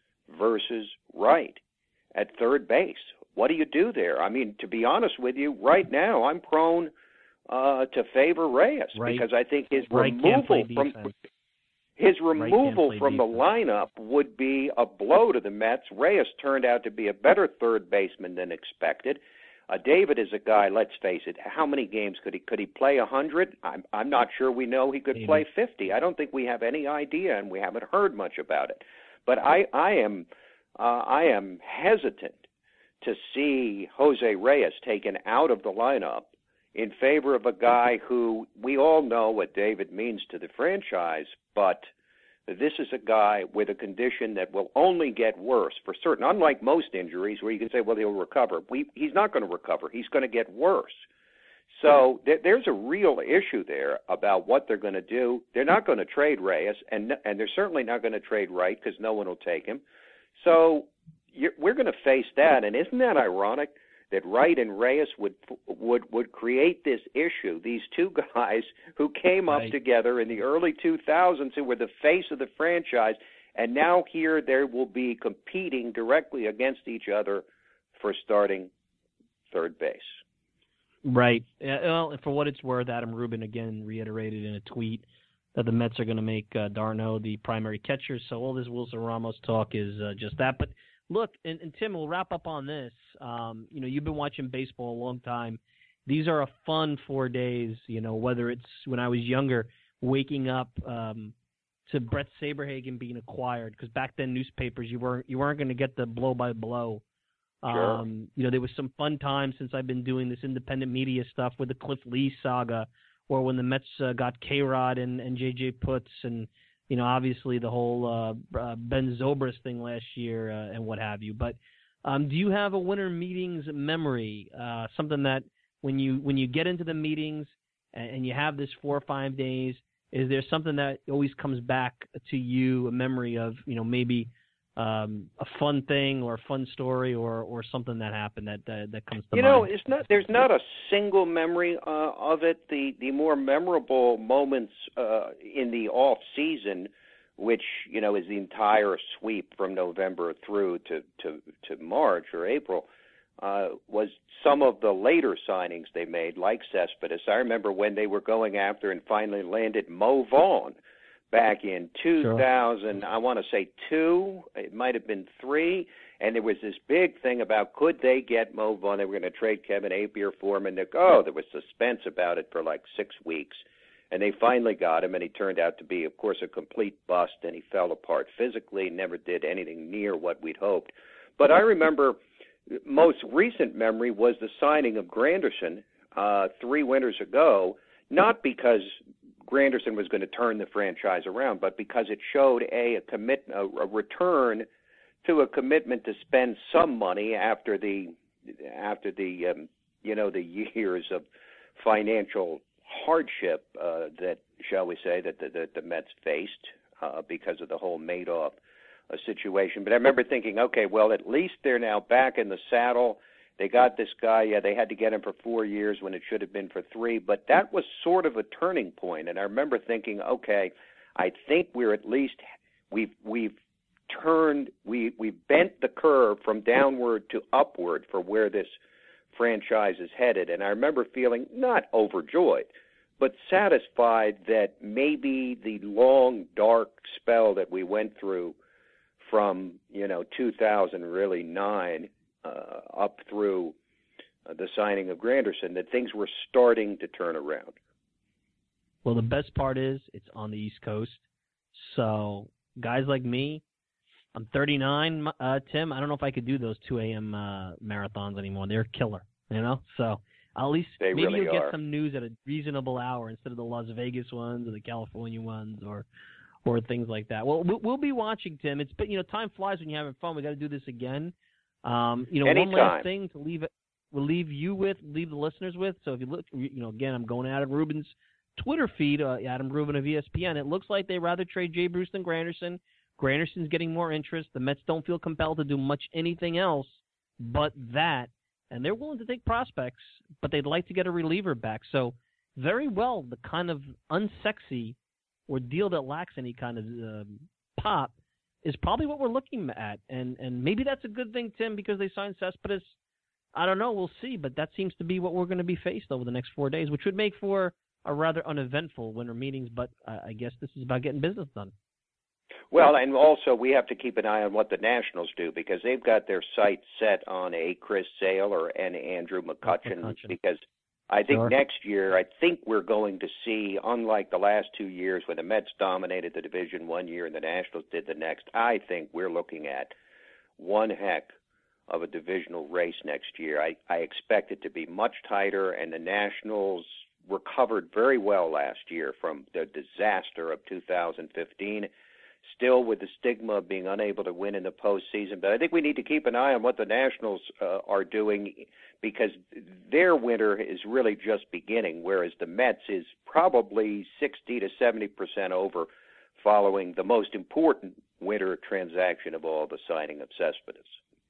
versus Wright at third base? What do you do there? I mean, to be honest with you, right now I'm prone uh, to favor Reyes right. because I think his right removal from his removal right from defense. the lineup would be a blow to the Mets. Reyes turned out to be a better third baseman than expected. Uh, David is a guy. Let's face it. How many games could he could he play? A hundred? I'm I'm not sure. We know he could Maybe. play fifty. I don't think we have any idea, and we haven't heard much about it. But I I am uh, I am hesitant to see Jose Reyes taken out of the lineup in favor of a guy who we all know what David means to the franchise, but this is a guy with a condition that will only get worse for certain. Unlike most injuries where you can say, well, he'll recover. We, he's not going to recover. He's going to get worse. So th- there's a real issue there about what they're going to do. They're not going to trade Reyes, and, and they're certainly not going to trade Wright because no one will take him. So You're, we're going to face that, and isn't that ironic that Wright and Reyes would would would create this issue? These two guys who came up right. together in the early two thousands, who were the face of the franchise, and now here they will be competing directly against each other for starting third base. Right. Uh, well, for what it's worth, Adam Rubin again reiterated in a tweet that the Mets are going to make uh, d'Arnaud the primary catcher. So all this Wilson Ramos talk is uh, just that, but. Look, and, and Tim, we'll wrap up on this. Um, you know, you've been watching baseball a long time. These are a fun four days, you know, whether it's when I was younger, waking up um, to Brett Saberhagen being acquired, because back then newspapers, you weren't you weren't going to get the blow-by-blow. Sure. Um, you know, there was some fun times since I've been doing this independent media stuff with the Cliff Lee saga, or when the Mets uh, got K-Rod and, and J J Putz and, you know, obviously the whole uh, uh, Ben Zobrist thing last year uh, and what have you. But um, do you have a winter meetings memory, uh, something that when you when you get into the meetings and, and you have this four or five days, is there something that always comes back to you, a memory of, you know, maybe um, a fun thing or a fun story or, or something that happened that uh, that comes to you mind? You know, it's not. There's not a single memory uh, of it. The the more memorable moments uh, in the off season, which you know is the entire sweep from November through to to, to March or April, uh, was some of the later signings they made, like Cespedes. I remember when they were going after and finally landed Mo Vaughn back in two thousand, sure. I want to say two, it might have been three, and there was this big thing about could they get Mo Vaughn. They were going to trade Kevin Appier for him, and oh, there was suspense about it for like six weeks. And they finally got him, and he turned out to be, of course, a complete bust, and he fell apart physically, never did anything near what we'd hoped. But I remember most recent memory was the signing of Granderson uh, three winters ago, not because Granderson was going to turn the franchise around, but because it showed a, a commit a, a return to a commitment to spend some money after the after the um, you know the years of financial hardship uh, that, shall we say, that the, that the Mets faced uh, because of the whole Madoff uh, situation. But I remember thinking, okay, well, at least they're now back in the saddle. They got this guy. Yeah, they had to get him for four years when it should have been for three. But that was sort of a turning point. And I remember thinking, okay, I think we're at least we've we've turned we we bent the curve from downward to upward for where this franchise is headed. And I remember feeling not overjoyed, but satisfied that maybe the long, dark spell that we went through from, you know, two thousand, really nine, uh, up through uh, the signing of Granderson, that things were starting to turn around. Well, the best part is it's on the East Coast. So guys like me, I'm thirty-nine, uh, Tim. I don't know if I could do those two a.m. Uh, marathons anymore. They're killer, you know? So at least they maybe really you'll are. get some news at a reasonable hour instead of the Las Vegas ones or the California ones or or things like that. Well, we'll be watching, Tim. It's been, you know, time flies when you're having fun. We got to do this again. Um, you know, Anytime. One last thing to leave it, we'll leave you with, leave the listeners with. So if you look, you know, again, I'm going Adam Rubin's Twitter feed, uh, Adam Rubin of E S P N. It looks like they'd rather trade Jay Bruce than Granderson. Granderson's getting more interest. The Mets don't feel compelled to do much anything else but that. And they're willing to take prospects, but they'd like to get a reliever back. So very well, the kind of unsexy or deal that lacks any kind of uh, pop is probably what we're looking at. And and maybe that's a good thing, Tim, because they signed Cespedes. I don't know. We'll see. But that seems to be what we're going to be faced over the next four days, which would make for a rather uneventful winter meetings. But uh, I guess this is about getting business done. Well, and also we have to keep an eye on what the Nationals do, because they've got their sights set on a Chris Sale or an Andrew McCutchen, McCutchen. because I think Sure. next year, I think we're going to see, unlike the last two years when the Mets dominated the division one year and the Nationals did the next, I think we're looking at one heck of a divisional race next year. I, I expect it to be much tighter, and the Nationals recovered very well last year from the disaster of two thousand fifteen. Still with the stigma of being unable to win in the postseason. But I think we need to keep an eye on what the Nationals uh, are doing, because their winter is really just beginning, whereas the Mets is probably sixty to seventy percent over following the most important winter transaction of all, the signing of Cespedes.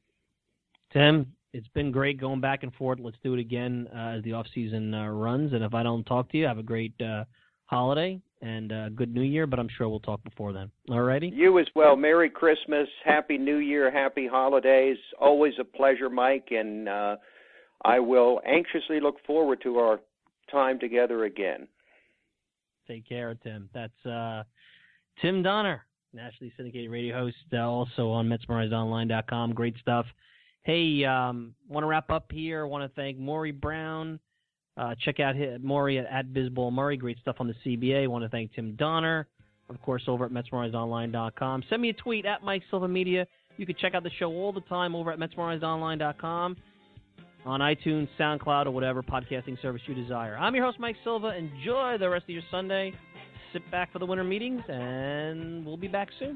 Tim, it's been great going back and forth. Let's do it again uh, as the offseason uh, runs. And if I don't talk to you, have a great uh, holiday and uh, good New Year, but I'm sure we'll talk before then. All righty? You as well. Merry Christmas, Happy New Year, Happy Holidays. Always a pleasure, Mike, and uh, I will anxiously look forward to our time together again. Take care, Tim. That's uh, Tim Donner, nationally syndicated radio host, uh, also on Mets Merized Online dot com. Great stuff. Hey, um, want to wrap up here. Want to thank Maury Brown. Uh, check out his, Maury at, at Bizball Murray. Great stuff on the C B A. Want to thank Tim Donner, of course, over at Mets Merized Online dot com. Send me a tweet at Mike Silva Media. You can check out the show all the time over at Mets Merized Online dot com, on iTunes, SoundCloud, or whatever podcasting service you desire. I'm your host, Mike Silva. Enjoy the rest of your Sunday. Sit back for the winter meetings, and we'll be back soon.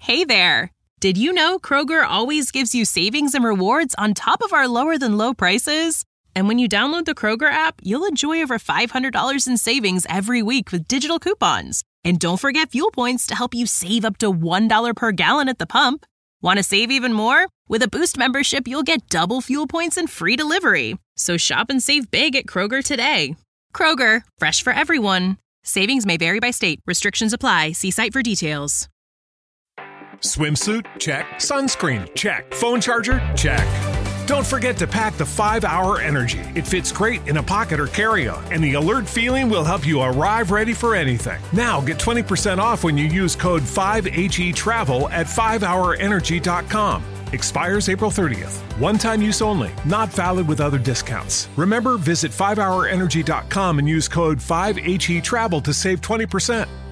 Hey there! Did you know Kroger always gives you savings and rewards on top of our lower-than-low prices? And when you download the Kroger app, you'll enjoy over five hundred dollars in savings every week with digital coupons. And don't forget fuel points to help you save up to one dollar per gallon at the pump. Want to save even more? With a Boost membership, you'll get double fuel points and free delivery. So shop and save big at Kroger today. Kroger, fresh for everyone. Savings may vary by state. Restrictions apply. See site for details. Swimsuit? Check. Sunscreen? Check. Phone charger? Check. Don't forget to pack the five hour Energy. It fits great in a pocket or carry-on, and the alert feeling will help you arrive ready for anything. Now get twenty percent off when you use code five H E travel at five hour energy dot com. Expires April thirtieth. One-time use only. Not valid with other discounts. Remember, visit five hour energy dot com and use code five H E travel to save twenty percent.